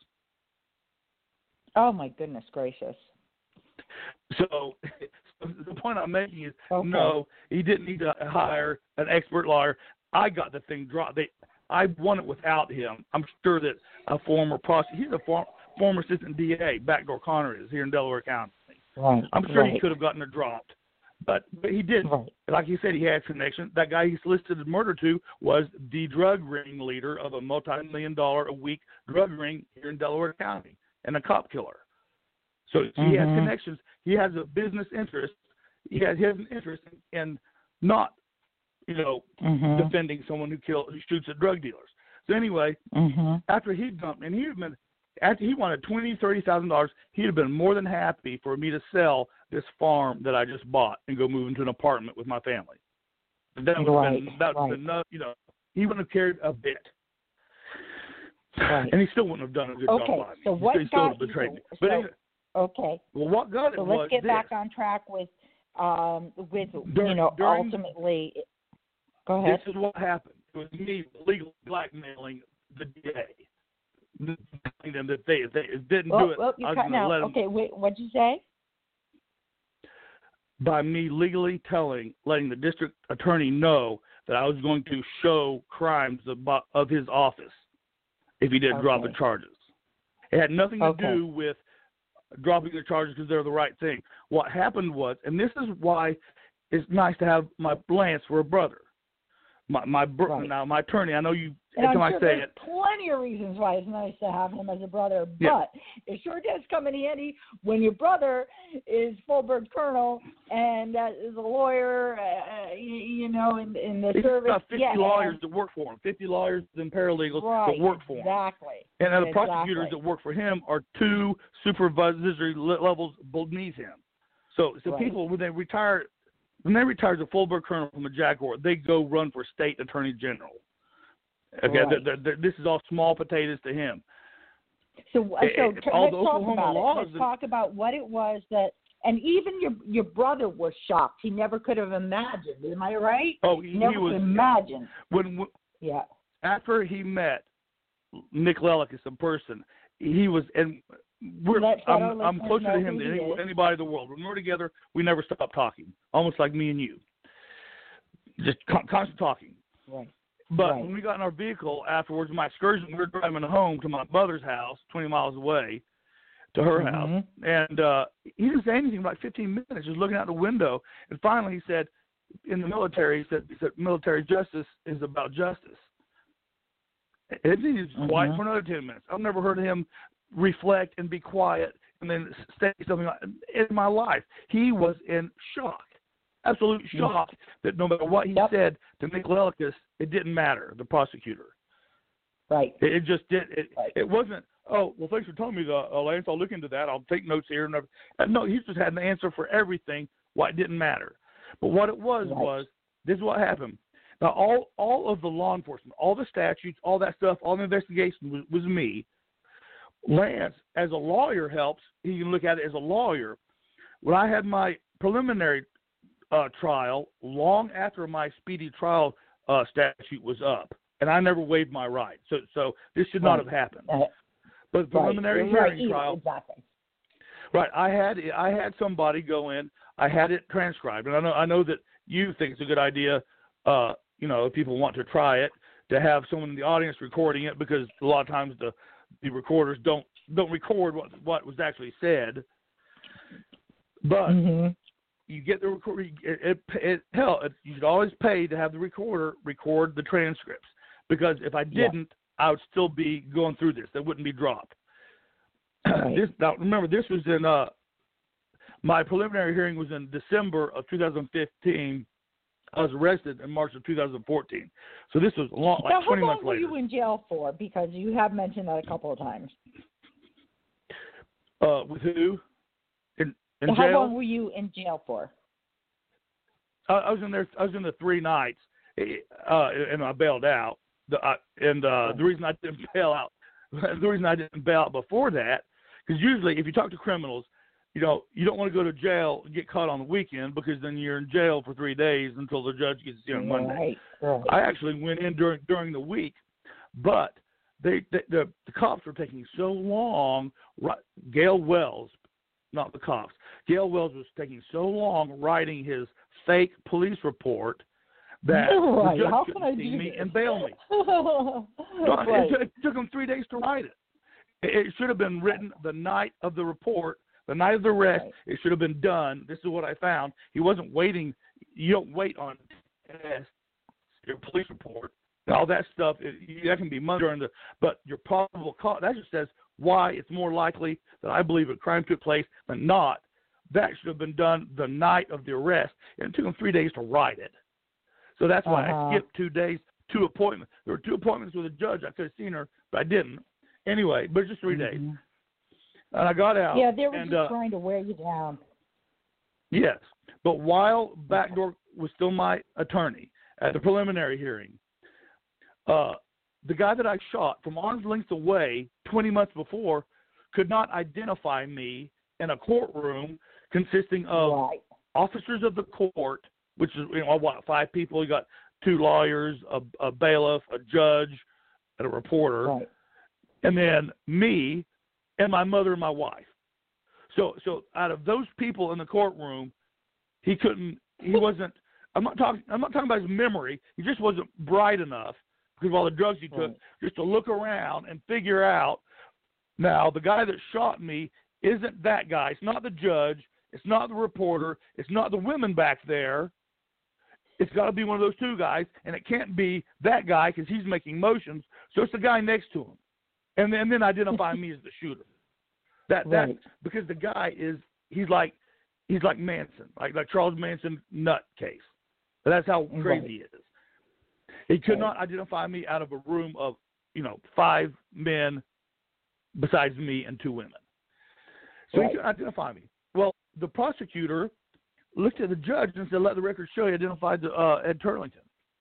Oh, my goodness gracious. So the point I'm making is, no, he didn't need to hire an expert lawyer. I got the thing dropped. I won it without him. I'm sure that a former prosecutor, he's a former assistant DA, Backdoor Connor is here in Delaware County. Right. I'm sure he could have gotten it dropped, but he didn't. Right. Like he said, he had connection. That guy he solicited murder to was the drug ring leader of a multi-million-dollar a week drug ring here in Delaware County and a cop killer. So he has connections. He has a business interest. He has an interest in not, defending someone who shoots at drug dealers. So anyway, after he'd dumped, and after he wanted $20,000, $30,000, he'd have been more than happy for me to sell this farm that I just bought and go move into an apartment with my family. That would have been enough. He wouldn't have cared a bit. Right. And he still wouldn't have done a good job by me. So what he still betrayed me. But anyway, okay. Well, what got it was this. Let's get back on track with ultimately. Go ahead. This is what happened. It was me legally blackmailing the DA. Telling them that they didn't do it. Well, you're cutting out. Okay, wait, what'd you say? By me legally letting the district attorney know that I was going to show crimes of his office if he didn't drop the charges. It had nothing to do with dropping the charges because they're the right thing. What happened was, and this is why it's nice to have my Lance for a brother. Now, my attorney, I know And I'm I sure say there's it. plenty of reasons why it's nice to have him as a brother, Yeah. but it sure does come in handy when your brother is full bird colonel and is a lawyer, in the He's service. got 50 lawyers that work for him, 50 lawyers and paralegals that work for him. Exactly. And the prosecutors that work for him are 2 supervisory levels beneath him. So Right. people, when they retire as a full bird colonel from a Jaguar, they go run for state attorney general. Okay, Right. this is all small potatoes to him. So let's laws talk about what it was that, and even your brother was shocked. He never could have imagined. Am I right? Oh, he never was could imagine. Yeah. After he met Nick Lellicus in person, he was, and I'm closer to him than anybody in the world. When we're together, we never stop talking, almost like me and you, just constant talking. Right. But when we got in our vehicle afterwards, my excursion, we were driving home to my mother's house, 20 miles away, to her house, and he didn't say anything for like 15 minutes, just looking out the window. And finally, he said, in the military, he said military justice is about justice. And he was quiet for another 10 minutes. I've never heard him reflect and be quiet and then say something like, in my life. He was in shock. Absolute shock that no matter what he said to Nick Lellicus, it didn't matter, the prosecutor. Right. It just did. It wasn't, oh, well, thanks for telling me, Lance. I'll look into that. I'll take notes here. No, he just had an answer for everything, why it didn't matter. But what it was, this is what happened. Now, all of the law enforcement, all the statutes, all that stuff, all the investigation was me. Lance, as a lawyer, helps. He can look at it as a lawyer. When I had my preliminary trial, long after my speedy trial statute was up, and I never waived my right. So this should not have happened. But the preliminary hearing trial, right? I had somebody go in. I had it transcribed, and I know that you think it's a good idea. If people want to try it, to have someone in the audience recording it, because a lot of times the recorders don't record what was actually said. But you get the record. You should always pay to have the recorder record the transcripts, because if I didn't, I would still be going through this. They wouldn't be dropped. Now remember, this was in my preliminary hearing was in December of 2015. I was arrested in March of 2014. So this was 20 months later. How long were you in jail for? Because you have mentioned that a couple of times. With who? In jail? How long were you in jail for? I was in there. I was in there 3 nights, and I bailed out. The reason I didn't bail out, before that, because usually if you talk to criminals, you don't want to go to jail and get caught on the weekend, because then you're in jail for 3 days until the judge gets you on Monday. Right. I actually went in during the week, but the cops were taking so long. Gail Wells, not the cops. Gail Wells was taking so long writing his fake police report that the judge couldn't see me and bail me. It took him 3 days to write it. It should have been written the night of the report. The night of the arrest, it should have been done. This is what I found. He wasn't waiting. You don't wait on your police report. All that stuff, that can be months but your probable cause, that just says why it's more likely that I believe a crime took place than not. That should have been done the night of the arrest. And it took him 3 days to write it. So that's why I skipped 2 days, 2 appointments. There were 2 appointments with a judge. I could have seen her, but I didn't. Anyway, but just 3 days. And I got out. Yeah, they were just trying to wear you down. Yes. But while Backdoor was still my attorney at the preliminary hearing, the guy that I shot from arm's length away 20 months before could not identify me in a courtroom consisting of officers of the court, which is 5 people. You got 2 lawyers, a bailiff, a judge, and a reporter, and then me and my mother and my wife. So out of those people in the courtroom, he wasn't. I'm not talking about his memory. He just wasn't bright enough, because of all the drugs he took, just to look around and figure out. Now, the guy that shot me isn't that guy. It's not the judge. It's not the reporter. It's not the women back there. it's got to be one of those two guys, and it can't be that guy because he's making motions. So it's the guy next to him, and then identify me as the shooter. That because the guy he's like Manson, like Charles Manson nutcase. That's how crazy he is. He could not identify me out of a room of 5 men besides me and 2 women. So he couldn't identify me. Well, the prosecutor looked at the judge and said, "Let the record show he identified Ed Turlington."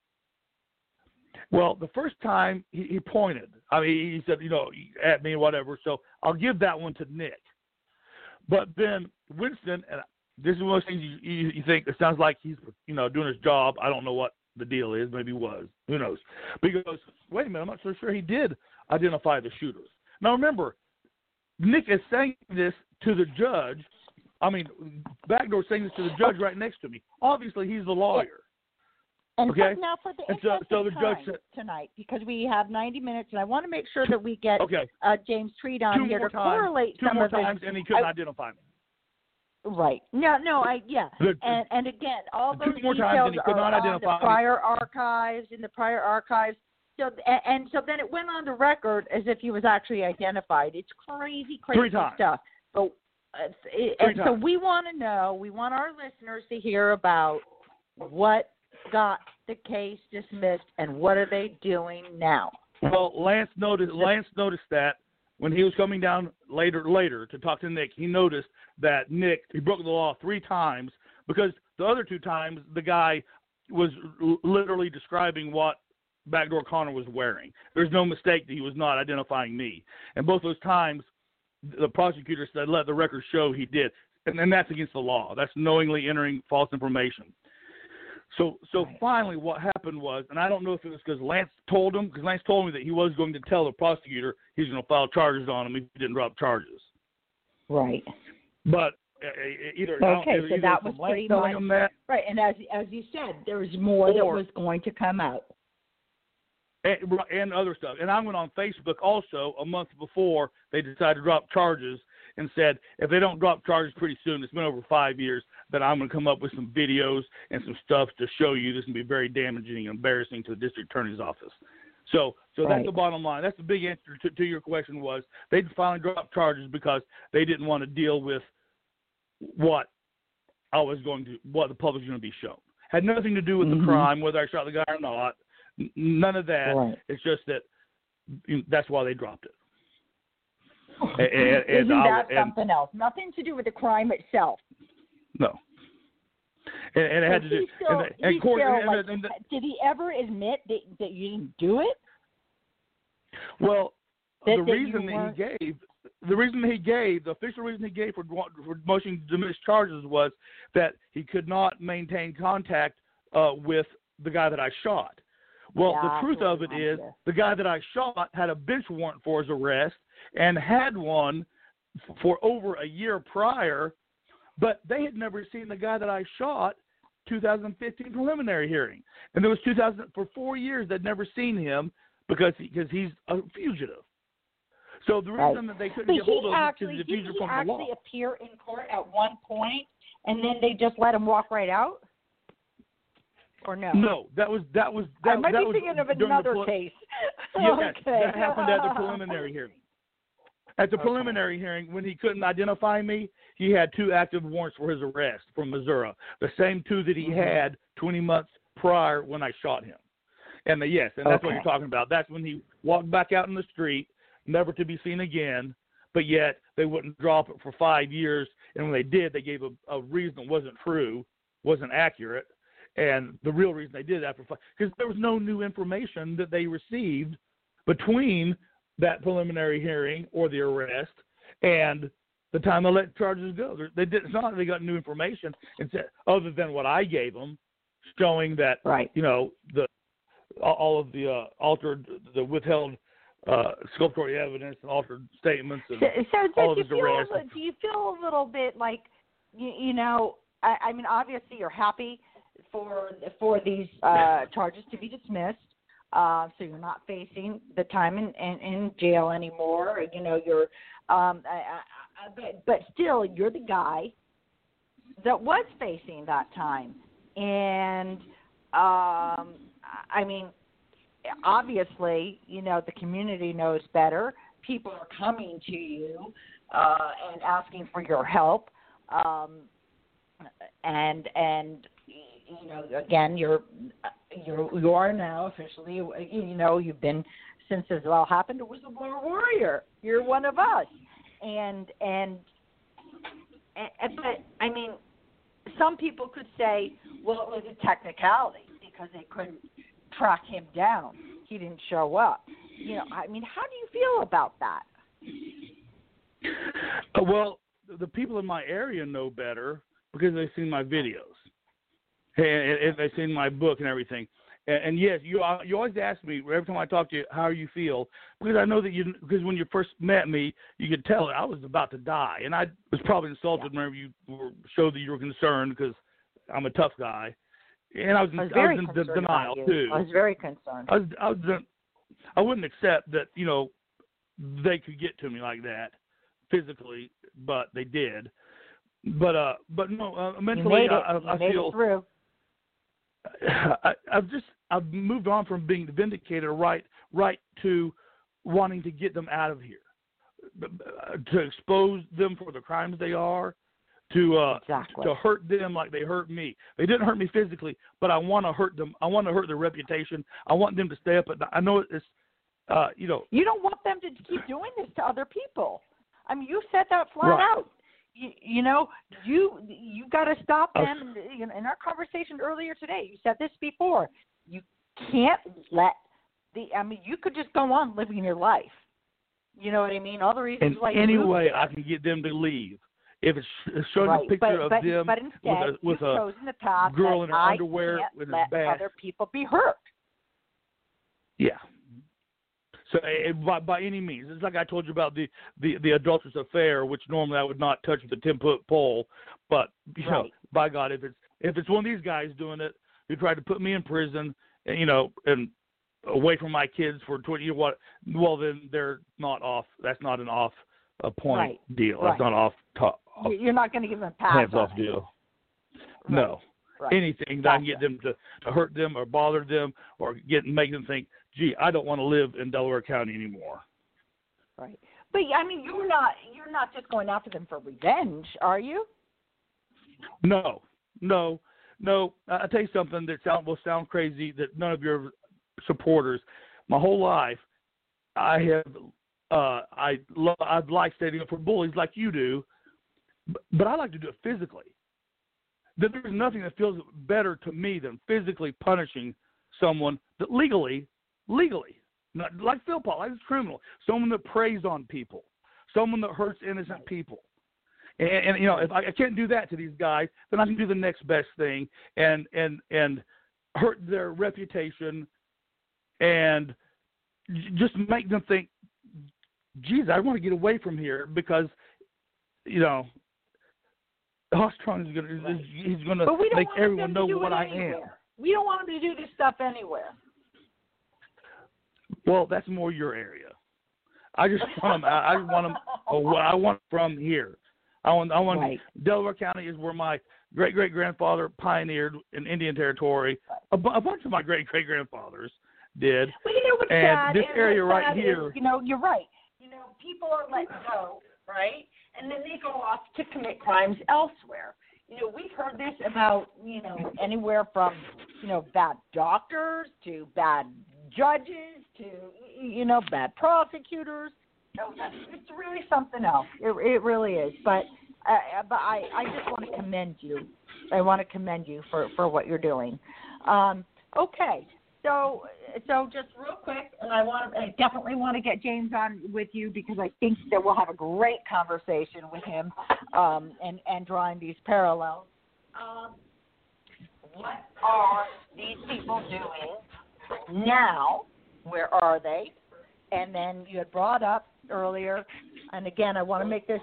Well, the first time he pointed. I mean, he said, at me, whatever. So I'll give that one to Nick. But then Winston, and this is one of those things you think it sounds like he's doing his job. I don't know what the deal is. Maybe he was. Who knows? But he goes, "Wait a minute, I'm not so sure he did identify the shooters." Now remember, Nick is saying this to the judge. I mean, Backdoor saying this to the judge right next to me. Obviously, he's the lawyer. And okay. Now for the so the judge said, tonight, because we have 90 minutes, and I want to make sure that we get James Treat on 2 here more to correlate two some more of times, and he couldn't identify me. Right. No, and again, all those 2 more times, and he could not identify in the prior archives. So then it went on the record as if he was actually identified. It's crazy 3 times. stuff. But so we want to know. We want our listeners to hear about what got the case dismissed and what are they doing now. Well, Lance noticed that when he was coming down later to talk to Nick, he noticed that Nick, he broke the law 3 times because the other 2 times the guy was literally describing what Backdoor Connor was wearing. There's no mistake that he was not identifying me. And both those times the prosecutor said, "Let the record show he did." And that's against the law. That's knowingly entering false information. So finally what happened was, and I don't know if it was because Lance told me that he was going to tell the prosecutor he's going to file charges on him if he didn't drop charges. Right. But either so that was pretty much that, right. And as you said, there was more that was going to come out. And other stuff. And I went on Facebook also a month before they decided to drop charges and said, if they don't drop charges pretty soon, it's been over 5 years, then I'm going to come up with some videos and some stuff to show you. This can be very damaging and embarrassing to the district attorney's office. So that's the bottom line. That's the big answer to your question was they finally dropped charges because they didn't want to deal with what the public was going to be shown. Had nothing to do with the crime, whether I shot the guy or not. None of that. Right. It's just that that's why they dropped it. Isn't that something else? Nothing to do with the crime itself. No. And it had to do. Did he ever admit that you didn't do it? Well, the official reason he gave for motion to dismiss charges was that he could not maintain contact with the guy that I shot. Well, the truth of it is the guy that I shot had a bench warrant for his arrest and had one for over a year prior, but they had never seen the guy that I shot 2015 preliminary hearing. And there was for 4 years they'd never seen him because he's a fugitive. So the reason that they couldn't get hold of him is he's a fugitive from the law. Did he actually appear in court at one point and then they just let him walk right out? Or no? No, that was. I might be thinking of another case. Yeah, that happened at the preliminary hearing. At the preliminary hearing, when he couldn't identify me, he had 2 active warrants for his arrest from Missouri, the same 2 that he had 20 months prior when I shot him. And that's what you're talking about. That's when he walked back out in the street, never to be seen again. But yet they wouldn't drop it for 5 years, and when they did, they gave a reason that wasn't true, wasn't accurate. And the real reason they did that because there was no new information that they received between that preliminary hearing or the arrest and the time they let charges go. It's not that they got new information other than what I gave them, showing that all of the altered, the withheld sculptory evidence and altered statements and all of his arrests. Do you feel a little bit like I mean, obviously you're happy for these charges to be dismissed, so you're not facing the time in jail anymore. You're, but still, you're the guy that was facing that time, and I mean, obviously, the community knows better. People are coming to you and asking for your help. And again, you are now officially, you've been, since this all happened, a whistleblower warrior. You're one of us. But I mean, some people could say, well, it was a technicality because they couldn't track him down. He didn't show up. I mean, how do you feel about that? Well, the people in my area know better because they've seen my videos and they've seen my book and everything. And yes, you always ask me every time I talk to you how you feel, because I know that because when you first met me, you could tell I was about to die, and I was probably insulted whenever you showed that you were concerned because I'm a tough guy, and I was in denial too. I was very concerned. I wouldn't accept that they could get to me like that physically, but they did. But no, mentally I feel through. I've moved on from being vindicated right to wanting to get them out of here, to expose them for the crimes they are, to hurt them like they hurt me. They didn't hurt me physically, but I want to hurt them. I want to hurt their reputation. I want them to stay up at night. I know it's You don't want them to keep doing this to other people. I mean, you said that flat out. You got to stop them. In our conversation earlier today, you said this before. You can't let you could just go on living your life. You know what I mean? All the reasons why. Any way I can get them to leave. If it's showing a picture of them but instead, with a chosen the path girl in her I underwear can't with let a bath. other people be hurt. Yeah. So by any means, it's like I told you about the adulterous affair, which normally I would not touch with a 10-foot pole, but you know, by God, if it's one of these guys doing it who tried to put me in prison, and away from my kids for 20 years, well then they're not off. That's not an off point deal. That's not off top. You're not going to give them a pass. Hands off deal. No. Anything that I can get them to hurt them or bother them or make them think, gee, I don't want to live in Delaware County anymore. Right. But I mean, you're not just going after them for revenge, are you? No. I'll tell you something that will sound crazy that none of your supporters. My whole life, I've liked standing up for bullies like you do, but I like to do it physically. That there's nothing that feels better to me than physically punishing someone that legally, not like Phil Paul, like a criminal, someone that preys on people, someone that hurts innocent people. And if I can't do that to these guys, then I can do the next best thing and hurt their reputation and just make them think, geez, I want to get away from here because, Armstrong is going to make everyone know what I am. We don't want them to do this stuff anywhere. Well, that's more your area. I just want them. I want from here. I want Delaware County is where my great grandfather pioneered in Indian Territory. A bunch of my great grandfathers did. Well, what's and sad, this area right here. You're right. People are let go, right? And then they go off to commit crimes elsewhere. We've heard this about, anywhere from, bad doctors to bad judges to, bad prosecutors. It's really something else. It really is. But I just want to commend you. I want to commend you for what you're doing. Okay. So just real quick, and I definitely want to get James on with you because I think that we'll have a great conversation with him, and drawing these parallels. What are these people doing now? Where are they? And then you had brought up earlier, and again, I want to make this,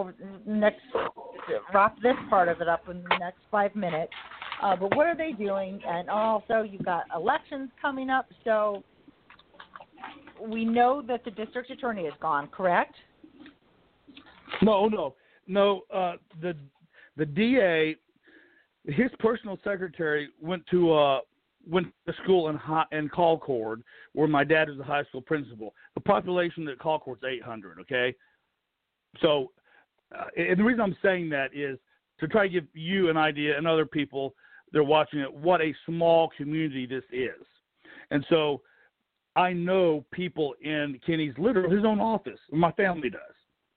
wrap this part of it up in the next 5 minutes. But what are they doing? And also, you've got elections coming up, so we know that the district attorney is gone, correct? No. The DA, his personal secretary went to went to school in Concord, where my dad was a high school principal. The population at Concord's 800. Okay, so and the reason I'm saying that is to try to give you an idea and other people that are watching it what a small community this is. And so I know people in Kenny's literally his own office. My family does.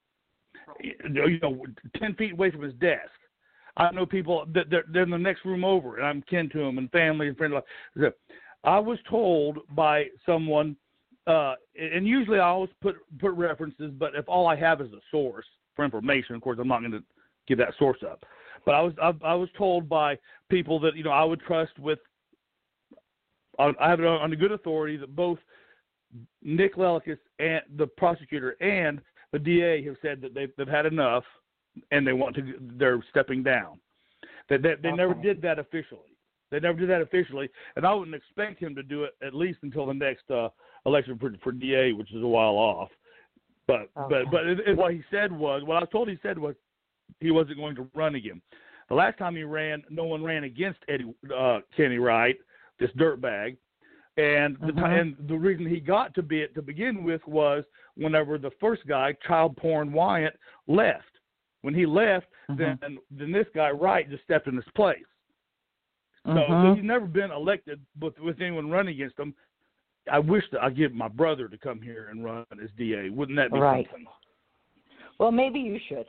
10 feet away from his desk. I know people that they're in the next room over, and I'm kin to them and family and friends. I was told by someone, and usually I always put references, but if all I have is a source for information, of course, I'm not going to give that source up. But I was told by people that I would trust with. I have it on a good authority that both Nick Lelkis and the prosecutor and the DA have said that they've had enough, and they're stepping down. They never did that officially. They never did that officially, and I wouldn't expect him to do it at least until the next election for DA, which is a while off. But what I was told he said was he wasn't going to run again. The last time he ran, no one ran against Kenny Wright, this dirtbag. And the reason he got to begin with was whenever the first guy, Child Porn Wyatt, left. When he left, then this guy Wright just stepped in his place. So he's never been elected with anyone running against him. I wish that I'd get my brother to come here and run as DA. Wouldn't that be something? Well, maybe you should.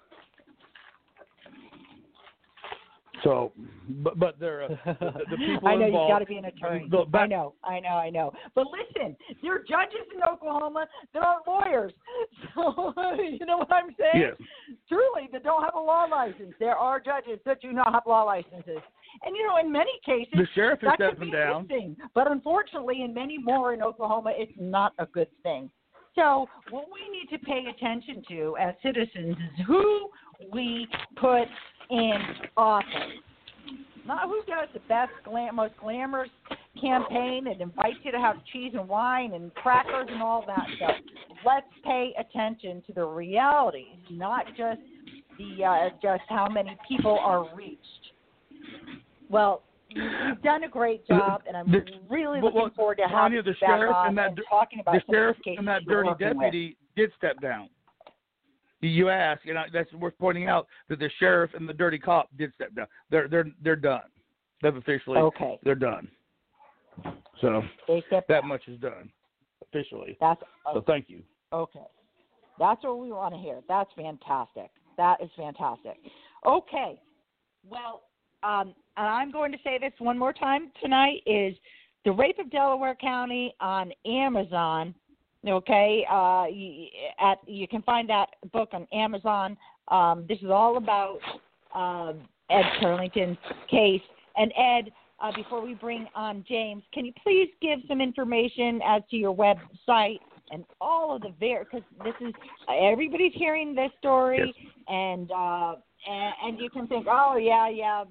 So, but there the people I know involved. You've got to be an attorney. I know. But listen, there are judges in Oklahoma that aren't lawyers. So, you know what I'm saying? Yes. Truly, that don't have a law license. There are judges that do not have law licenses. And, in many cases, the sheriff is that could stepping be down. a good thing. But unfortunately, in many more in Oklahoma, it's not a good thing. So what we need to pay attention to as citizens is who we put in office. Not who does the best, most glamorous campaign and invites you to have cheese and wine and crackers and all that stuff. Let's pay attention to the realities, not just just how many people are reached. Well, you've done a great job, and I'm really looking forward to having you back on and talking about the sheriff cases and that dirty deputy did step down. You ask, and that's worth pointing out that the sheriff and the dirty cop did step down. They're done. They've officially. Okay. They're done. So that down. much is done officially. So thank you. Okay, that's what we want to hear. That's fantastic. That is fantastic. Okay, well, and I'm going to say this one more time tonight: is The Rape of Delaware County on Amazon. Okay, you can find that book on Amazon. This is all about Ed Turlington's case. And Ed, before we bring on James, can you please give some information as to your website and all of the because this is everybody's hearing this story, yes. and you can think, oh yeah,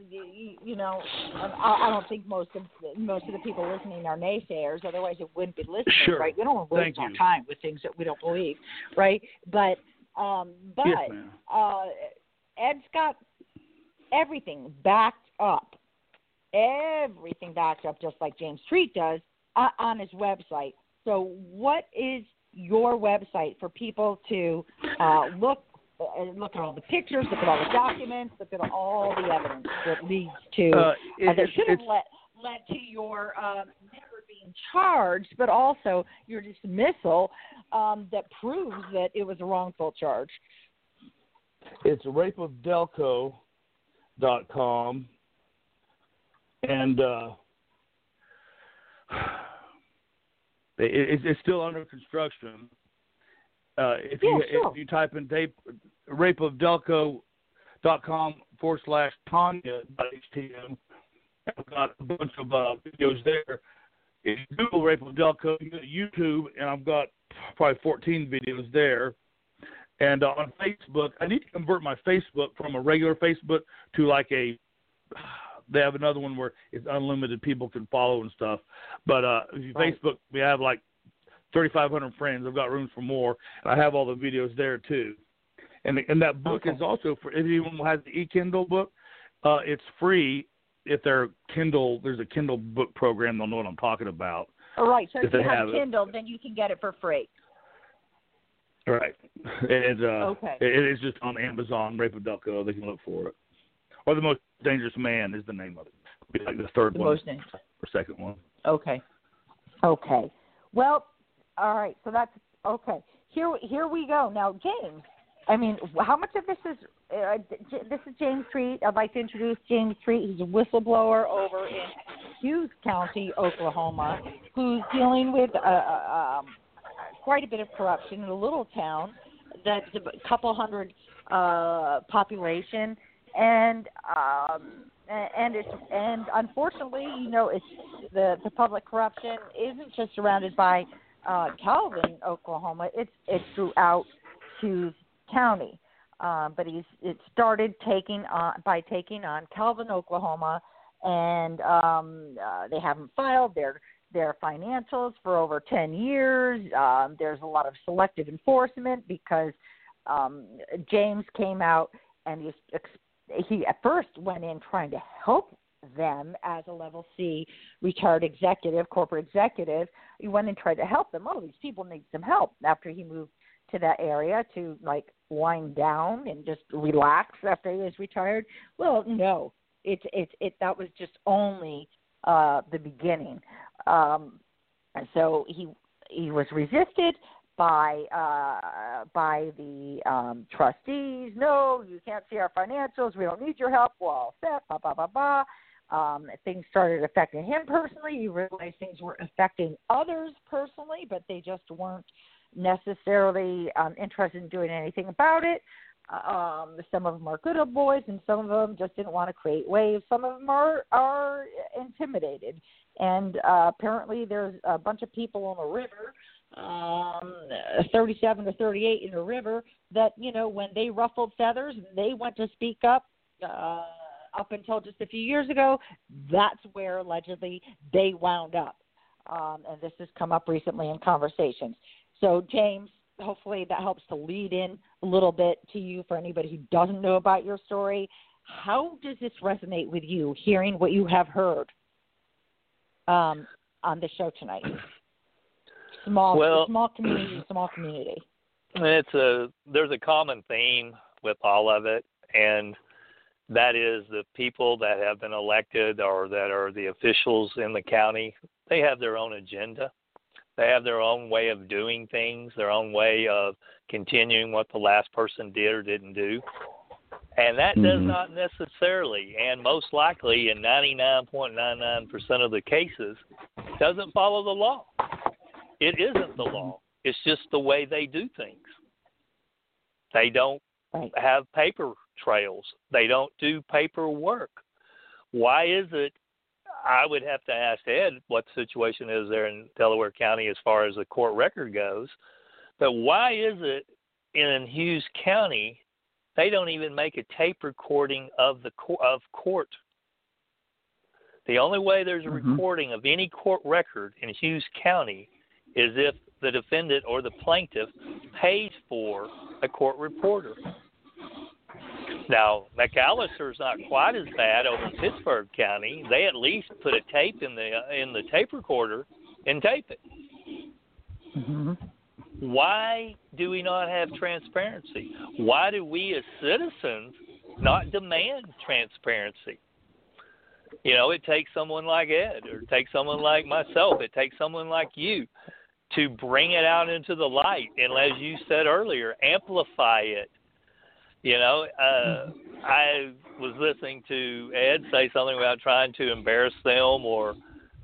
I don't think most of the people listening are naysayers. Otherwise, it wouldn't be listening, sure. right? We don't want to waste our time with things that we don't believe, right? But yes, Ed's got everything backed up, just like James Treat does on his website. So, what is your website for people to look at all the pictures, look at all the documents, look at all the evidence that leads to that should have led to your never being charged, but also your dismissal that proves that it was a wrongful charge. It's rapeofdelco.com, and it's still under construction. If you type in rapeofdelco.com/Tanya.htm, I've got a bunch of videos there. If you Google Rape of Delco, you go to YouTube, and I've got probably 14 videos there. And on Facebook, I need to convert my Facebook from a regular Facebook to like they have another one where it's unlimited, people can follow and stuff. But Facebook, we have like 3,500 friends. I've got rooms for more. And I have all the videos there too. And that book is also for if anyone has the eKindle book. It's free if they're Kindle, there's a Kindle book program, they'll know what I'm talking about. All right. So if you have have Kindle, then you can get it for free. Right. It is just on Amazon, Rape of Delco. They can look for it. Or The Most Dangerous Man is the name of it. It'll be like the third one or second one. Okay. Well, all right. So that's okay. Here we go. Now, James, I mean, how much of this is this is James Treat. I'd like to introduce James Treat. He's a whistleblower over in Hughes County, Oklahoma, who's dealing with quite a bit of corruption in a little town that's a couple hundred population, and unfortunately, it's the public corruption isn't just surrounded by Calvin, Oklahoma. It's throughout Hughes County. But it started taking on Calvin, Oklahoma, and they haven't filed their financials for over 10 years. There's a lot of selective enforcement because James came out and he at first went in trying to help them as a level C retired corporate executive. He went and tried to help them. Oh, these people need some help after he moved to that area to wind down and just relax after he was retired. Well, no, that was just only the beginning. So he was resisted by the trustees. No, you can't see our financials. We don't need your help. We're all set. Blah blah blah blah. Things started affecting him personally. He realized things were affecting others personally, but they just weren't necessarily interested in doing anything about it. Some of them are good old boys, and some of them just didn't want to create waves. Some of them are intimidated. And apparently there's a bunch of people on the river, 37 to 38 in the river, that, when they ruffled feathers, they went to speak up until just a few years ago. That's where allegedly they wound up. And this has come up recently in conversations. So, James, hopefully that helps to lead in a little bit to you for anybody who doesn't know about your story. How does this resonate with you, hearing what you have heard on the show tonight? Small community. There's a common theme with all of it, and that is the people that have been elected or that are the officials in the county. They have their own agenda. They have their own way of doing things, their own way of continuing what the last person did or didn't do. And that does not necessarily, and most likely in 99.99% of the cases, doesn't follow the law. It isn't the law. It's just the way they do things. They don't have paper trails. They don't do paperwork. Why is it? I would have to ask Ed what the situation is there in Delaware County as far as the court record goes. But why is it in Hughes County they don't even make a tape recording of court? The only way there's a recording of any court record in Hughes County is if the defendant or the plaintiff pays for a court reporter. Now, McAllister's not quite as bad over in Pittsburgh County. They at least put a tape in the tape recorder and tape it. Why do we not have transparency? Why do we as citizens not demand transparency? It takes someone like Ed, or it takes someone like myself, it takes someone like you to bring it out into the light and, as you said earlier, amplify it. I was listening to Ed say something about trying to embarrass them or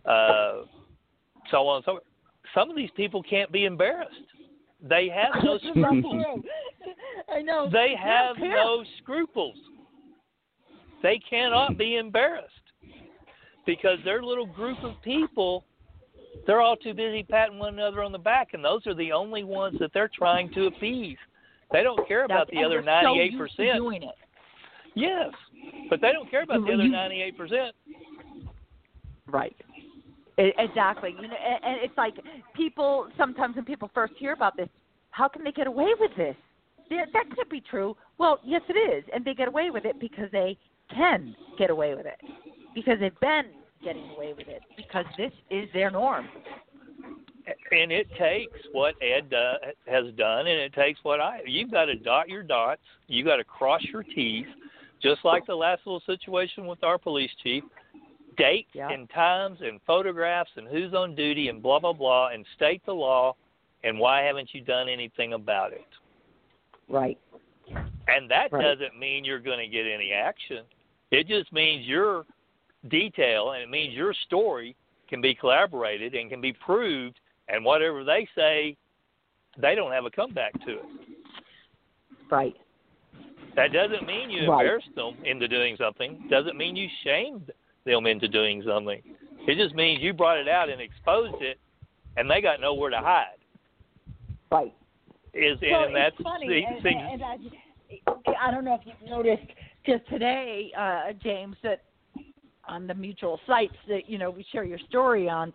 so on and so forth. Some of these people can't be embarrassed. They have no scruples. I know. They have no scruples. They cannot be embarrassed because their little group of people, they're all too busy patting one another on the back, and those are the only ones that they're trying to appease. They don't care about the other 98%. So used to doing it. Yes, but they don't care about the other 98%. Right. Exactly. And it's like sometimes when people first hear about this, how can they get away with this? That could be true. Well, yes, it is. And they get away with it because they can get away with it. because they've been getting away with it, because this is their norm. And it takes what Ed has done, and it takes what you've got to dot your dots, you got to cross your T's, just like the last little situation with our police chief. Dates and times and photographs and who's on duty and blah, blah, blah, and state the law, and why haven't you done anything about it? Right. And that doesn't mean you're going to get any action. It just means your detail, and it means your story can be collaborated and can be proved, and whatever they say, they don't have a comeback to it. Right. That doesn't mean you embarrassed them into doing something. Doesn't mean you shamed them into doing something. It just means you brought it out and exposed it, and they got nowhere to hide. Right. And that's funny. And I don't know if you've noticed just today, James, that on the mutual sites that we share your story on,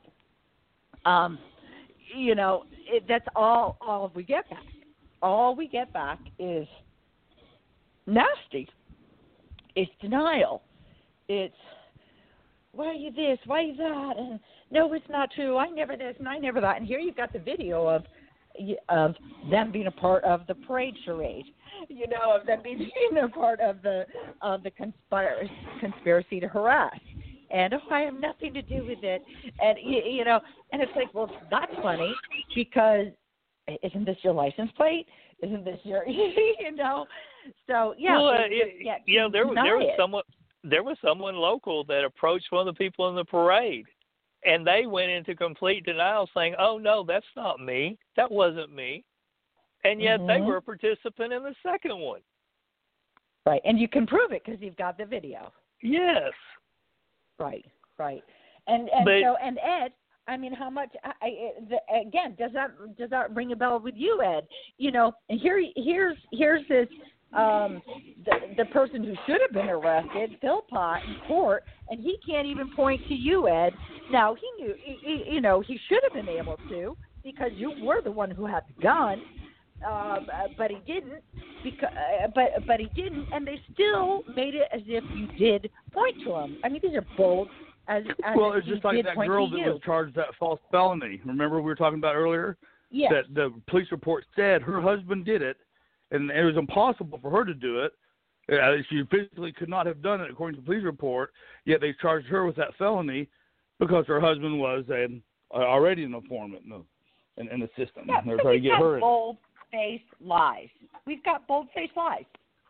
that's all we get back. All we get back is nasty. It's denial. It's, why are you this? Why are you that? And no, it's not true. I never this and I never that. And here you've got the video of them being a part of the parade charade. Of them being a part of the conspiracy to harass. And I have nothing to do with it. And and it's like, well, that's funny because isn't this your license plate? Isn't this your So yeah. Well, there was someone local that approached one of the people in the parade, and they went into complete denial, saying, "Oh no, that's not me. That wasn't me." And yet they were a participant in the second one. Right, and you can prove it because you've got the video. Yes. Right. And Ed, I mean, how much? Again, does that ring a bell with you, Ed? And here's this. The person who should have been arrested, Philpott, in court, and he can't even point to you, Ed. Now he knew, he should have been able to because you were the one who had the gun, but he didn't. But he didn't, and they still made it as if you did point to him. I mean, these are bold. Well, it's just like that girl that was charged that false felony. Remember we were talking about earlier? Yes. That the police report said her husband did it. And it was impossible for her to do it. She physically could not have done it, according to the police report, yet they charged her with that felony because her husband was already an informant in the system. Yeah, They're trying to get her. Bold-faced lies. We've got bold-faced lies.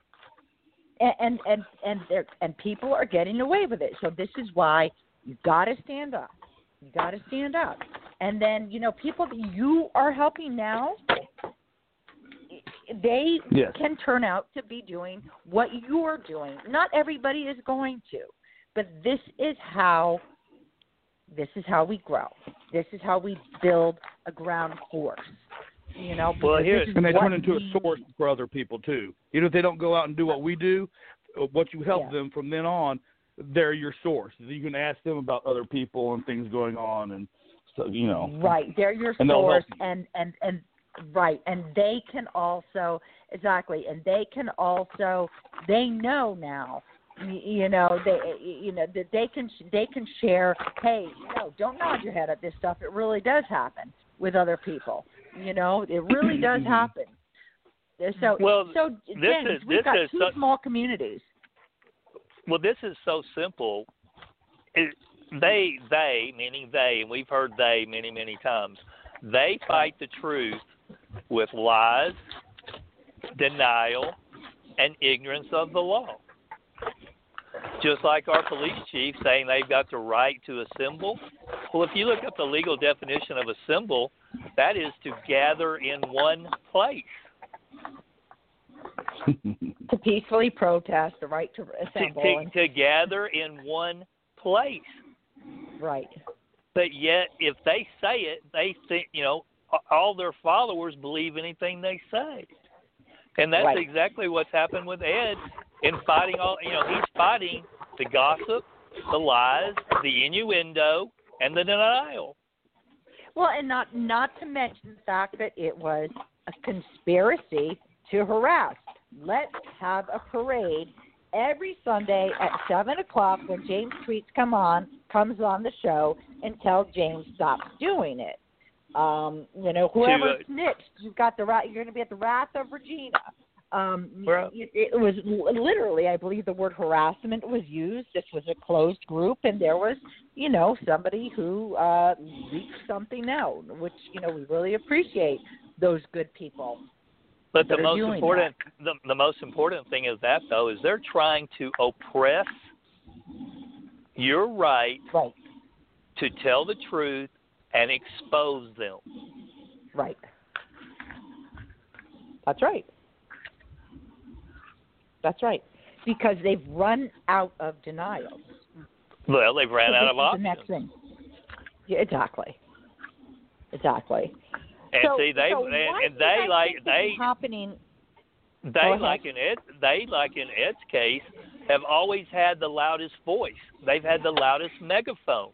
And people are getting away with it. So this is why you've got to stand up. You've got to stand up. And then, people that you are helping now, they can turn out to be doing what you're doing. Not everybody is going to, but this is how we grow. This is how we build a ground force. Well, and they turn into a source for other people too. If they don't go out and do what we do, what you help them from then on, they're your source. You can ask them about other people and things going on, and so Right, they're your source, and right, and they can also they know now, that they can share. Hey, don't nod your head at this stuff. It really does happen with other people. It really does happen. So James, we've got two small communities. Well, this is so simple. They, meaning they, and we've heard they many, many times. They fight the truth with lies, denial, and ignorance of the law. Just like our police chief saying they've got the right to assemble. Well, if you look up the legal definition of assemble, that is to gather in one place. To peacefully protest, the right to assemble. To gather in one place. Right. But yet, if they say it, they think, all their followers believe anything they say. And that's exactly what's happened with Ed in fighting he's fighting the gossip, the lies, the innuendo, and the denial. Well, and not to mention the fact that it was a conspiracy to harass. Let's have a parade every Sunday at 7 o'clock when James Tweets comes on the show until James stops doing it. Whoever snitched, you're going to be at the wrath of Regina. It was literally, I believe the word harassment was used. This was a closed group, and there was, somebody who leaked something out, which, we really appreciate those good people. But the most important thing is that, though, is they're trying to oppress your right to tell the truth and expose them. Right. That's right. That's right. Because they've run out of denials. Well, they've ran out of options. The next thing. Yeah, exactly. And so, see, in Ed's case, have always had the loudest voice. They've had the loudest megaphone.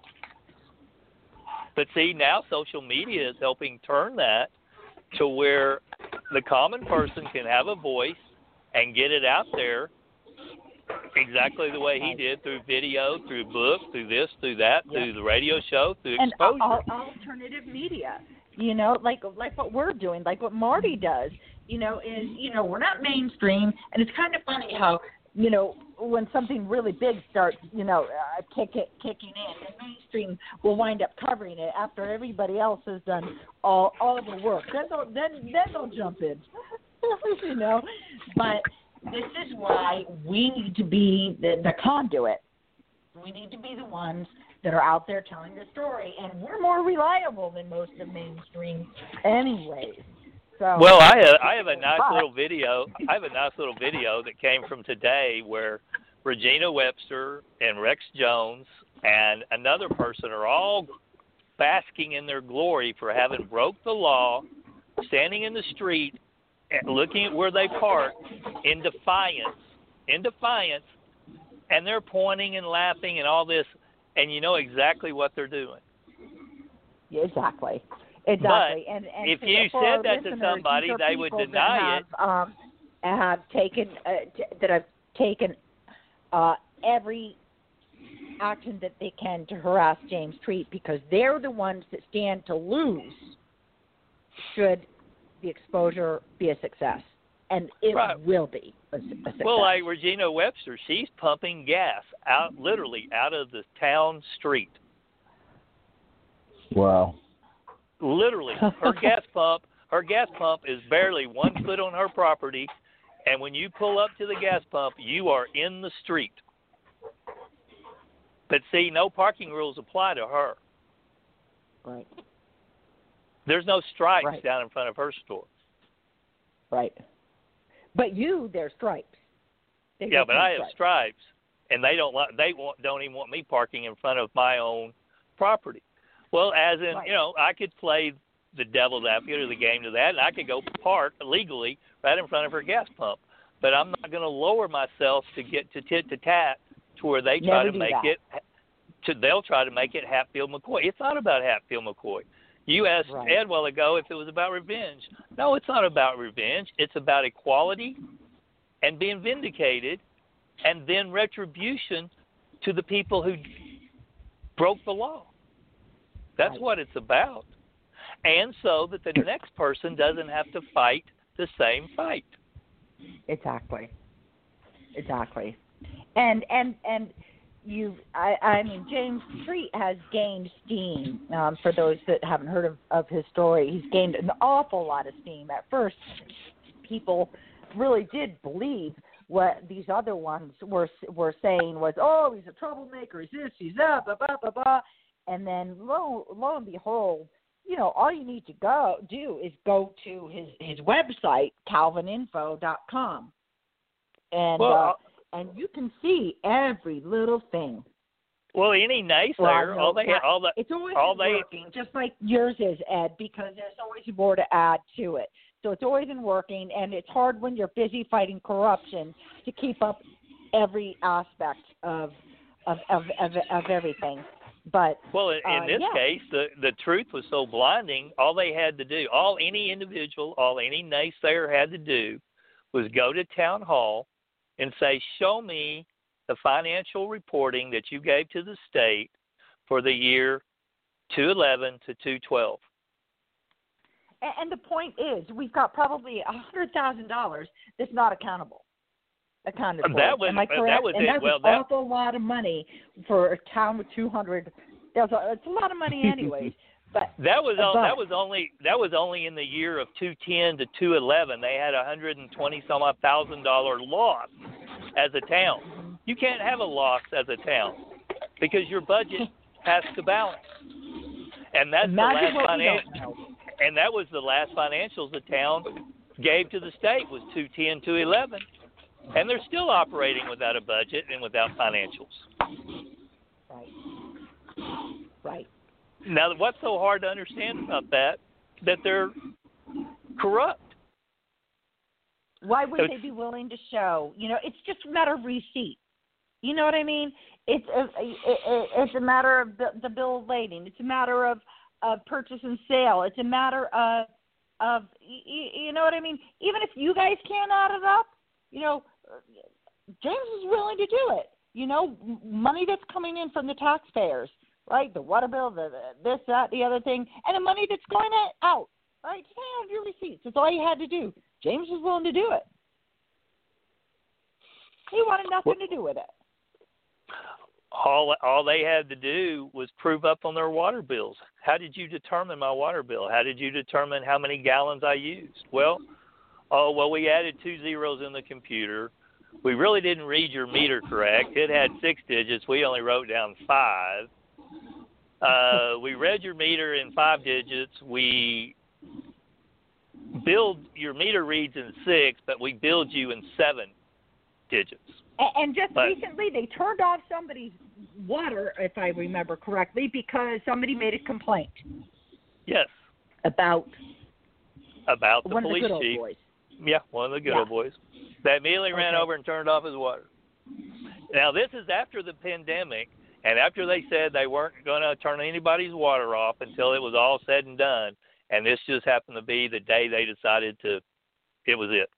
But see, now social media is helping turn that to where the common person can have a voice and get it out there exactly the way he did, through video, through books, through this, through that, through the radio show, through exposure. And alternative media, like what we're doing, like what Marty does, is, we're not mainstream, and it's kind of funny how, when something really big starts, kicking in, the mainstream will wind up covering it after everybody else has done all the work. Then they'll jump in, But this is why we need to be the conduit. We need to be the ones that are out there telling the story, and we're more reliable than most of mainstream, anyways. So, well, I have a nice little video. I have a nice little video that came from today where Regina Webster and Rex Jones and another person are all basking in their glory for having broke the law, standing in the street, and looking at where they park in defiance, and they're pointing and laughing and all this, and you know exactly what they're doing. Yeah, exactly. But and if you said that to somebody, they would deny it. Have taken every action that they can to harass James Tweet, because they're the ones that stand to lose should the exposure be a success, and it will be a success. Well, like Regina Webster, she's pumping gas literally out of the town street. Wow. Literally, her gas pump is barely 1 foot on her property, and when you pull up to the gas pump, you are in the street. But see, no parking rules apply to her. Right. There's no stripes down in front of her store. Right. But there's stripes. Yeah, but I have stripes, and they don't even want me parking in front of my own property. Well, as in, I could play the devil's advocate or the game to that, and I could go park illegally right in front of her gas pump. But I'm not going to lower myself to get to tit to tat to where they try to make it. They'll try to make it Hatfield-McCoy. It's not about Hatfield-McCoy. You asked Ed a while ago if it was about revenge. No, it's not about revenge. It's about equality and being vindicated, and then retribution to the people who broke the law. That's what it's about. And so that the next person doesn't have to fight the same fight. Exactly. And I mean, James Tweet has gained steam. For those that haven't heard of his story, he's gained an awful lot of steam. At first, people really did believe what these other ones were saying was, oh, he's a troublemaker, he's this, he's that, blah, blah, blah, blah. And then lo and behold, all you need to do is go to his website, calvininfo.com. And you can see every little thing. Well, any naysayer, it's always working, just like yours is, Ed, because there's always more to add to it. So it's always been working, and it's hard when you're busy fighting corruption to keep up every aspect of everything. But in this case, the truth was so blinding. All they had to do, any naysayer had to do, was go to town hall and say, show me the financial reporting that you gave to the state for the year 2011 to 2012. And the point is, we've got probably $100,000 that's not accounted for. Am I correct? That was and it. That's an awful lot of money for a town with 200. It's a lot of money, anyways. But that was only in the year of 2010 to 2011. They had $120,000 loss as a town. You can't have a loss as a town because your budget has to balance. And that's and that was the last financials the town gave to the state was 2010 to 2011, and they're still operating without a budget and without financials. Right. Now, what's so hard to understand about that they're corrupt? Why would they be willing to show? It's just a matter of receipt. You know what I mean? It's a matter of the bill of lading. It's a matter of purchase and sale. It's a matter of you know what I mean? Even if you guys can't add it up, James is willing to do it. Money that's coming in from the taxpayers, right? The water bill, the this, that, the other thing, and the money that's going out, right? Just hand your receipts. That's all you had to do. James was willing to do it. He wanted nothing to do with it. All they had to do was prove up on their water bills. How did you determine my water bill? How did you determine how many gallons I used? Well, we added 2 zeros in the computer. We really didn't read your meter correct. It had 6 digits. We only wrote down 5. We read your meter in 5 digits. We billed your meter reads in 6, but we billed you in 7 digits. And just recently, they turned off somebody's water, if I remember correctly, because somebody made a complaint. Yes. About the one police of the good chief. old boys. Yeah, one of the good old boys. That immediately ran over and turned off his water. Now, this is after the pandemic, and after they said they weren't going to turn anybody's water off until it was all said and done, and this just happened to be the day they decided it was it.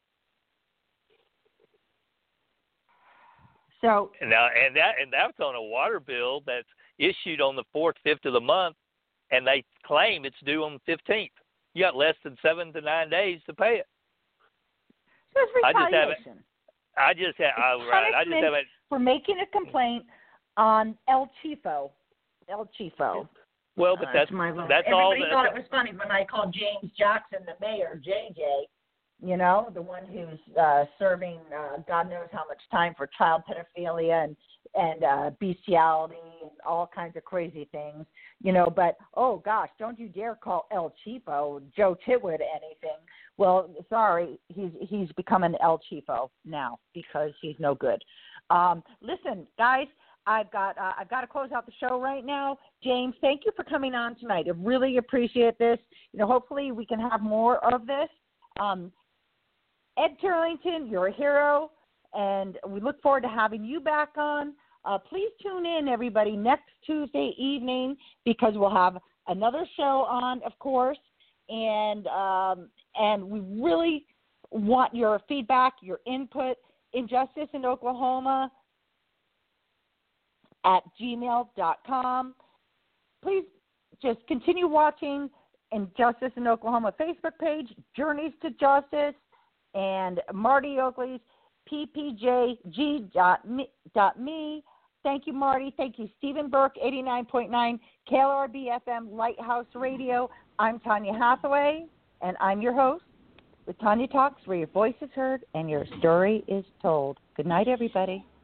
So and that's on a water bill that's issued on the 4th, 5th of the month, and they claim it's due on the 15th. You got less than 7 to 9 days to pay it. So it's retaliation. I just haven't for making a complaint on El Chivo. Well, but that's all. Everybody thought it was funny when I called James Jackson the mayor, JJ. The one who's serving God knows how much time for child pedophilia and bestiality and all kinds of crazy things. But, oh, gosh, don't you dare call El Chivo, Joe Titwood, anything. Well, sorry, he's become an El Chivo now because he's no good. Listen, guys, I've got to close out the show right now. James, thank you for coming on tonight. I really appreciate this. Hopefully we can have more of this. Ed Turlington, you're a hero, and we look forward to having you back on. Please tune in, everybody, next Tuesday evening because we'll have another show on, of course, and we really want your feedback, your input. Injustice in Oklahoma @gmail.com. Please just continue watching Injustice in Oklahoma Facebook page, Journeys to Justice, and Marty Oakley's ppjg.me. Thank you, Marty. Thank you, Stephen Burke, 89.9 KLRB FM Lighthouse Radio. I'm Tanya Hathaway, and I'm your host with Tanya Talks, where your voice is heard and your story is told. Good night, everybody.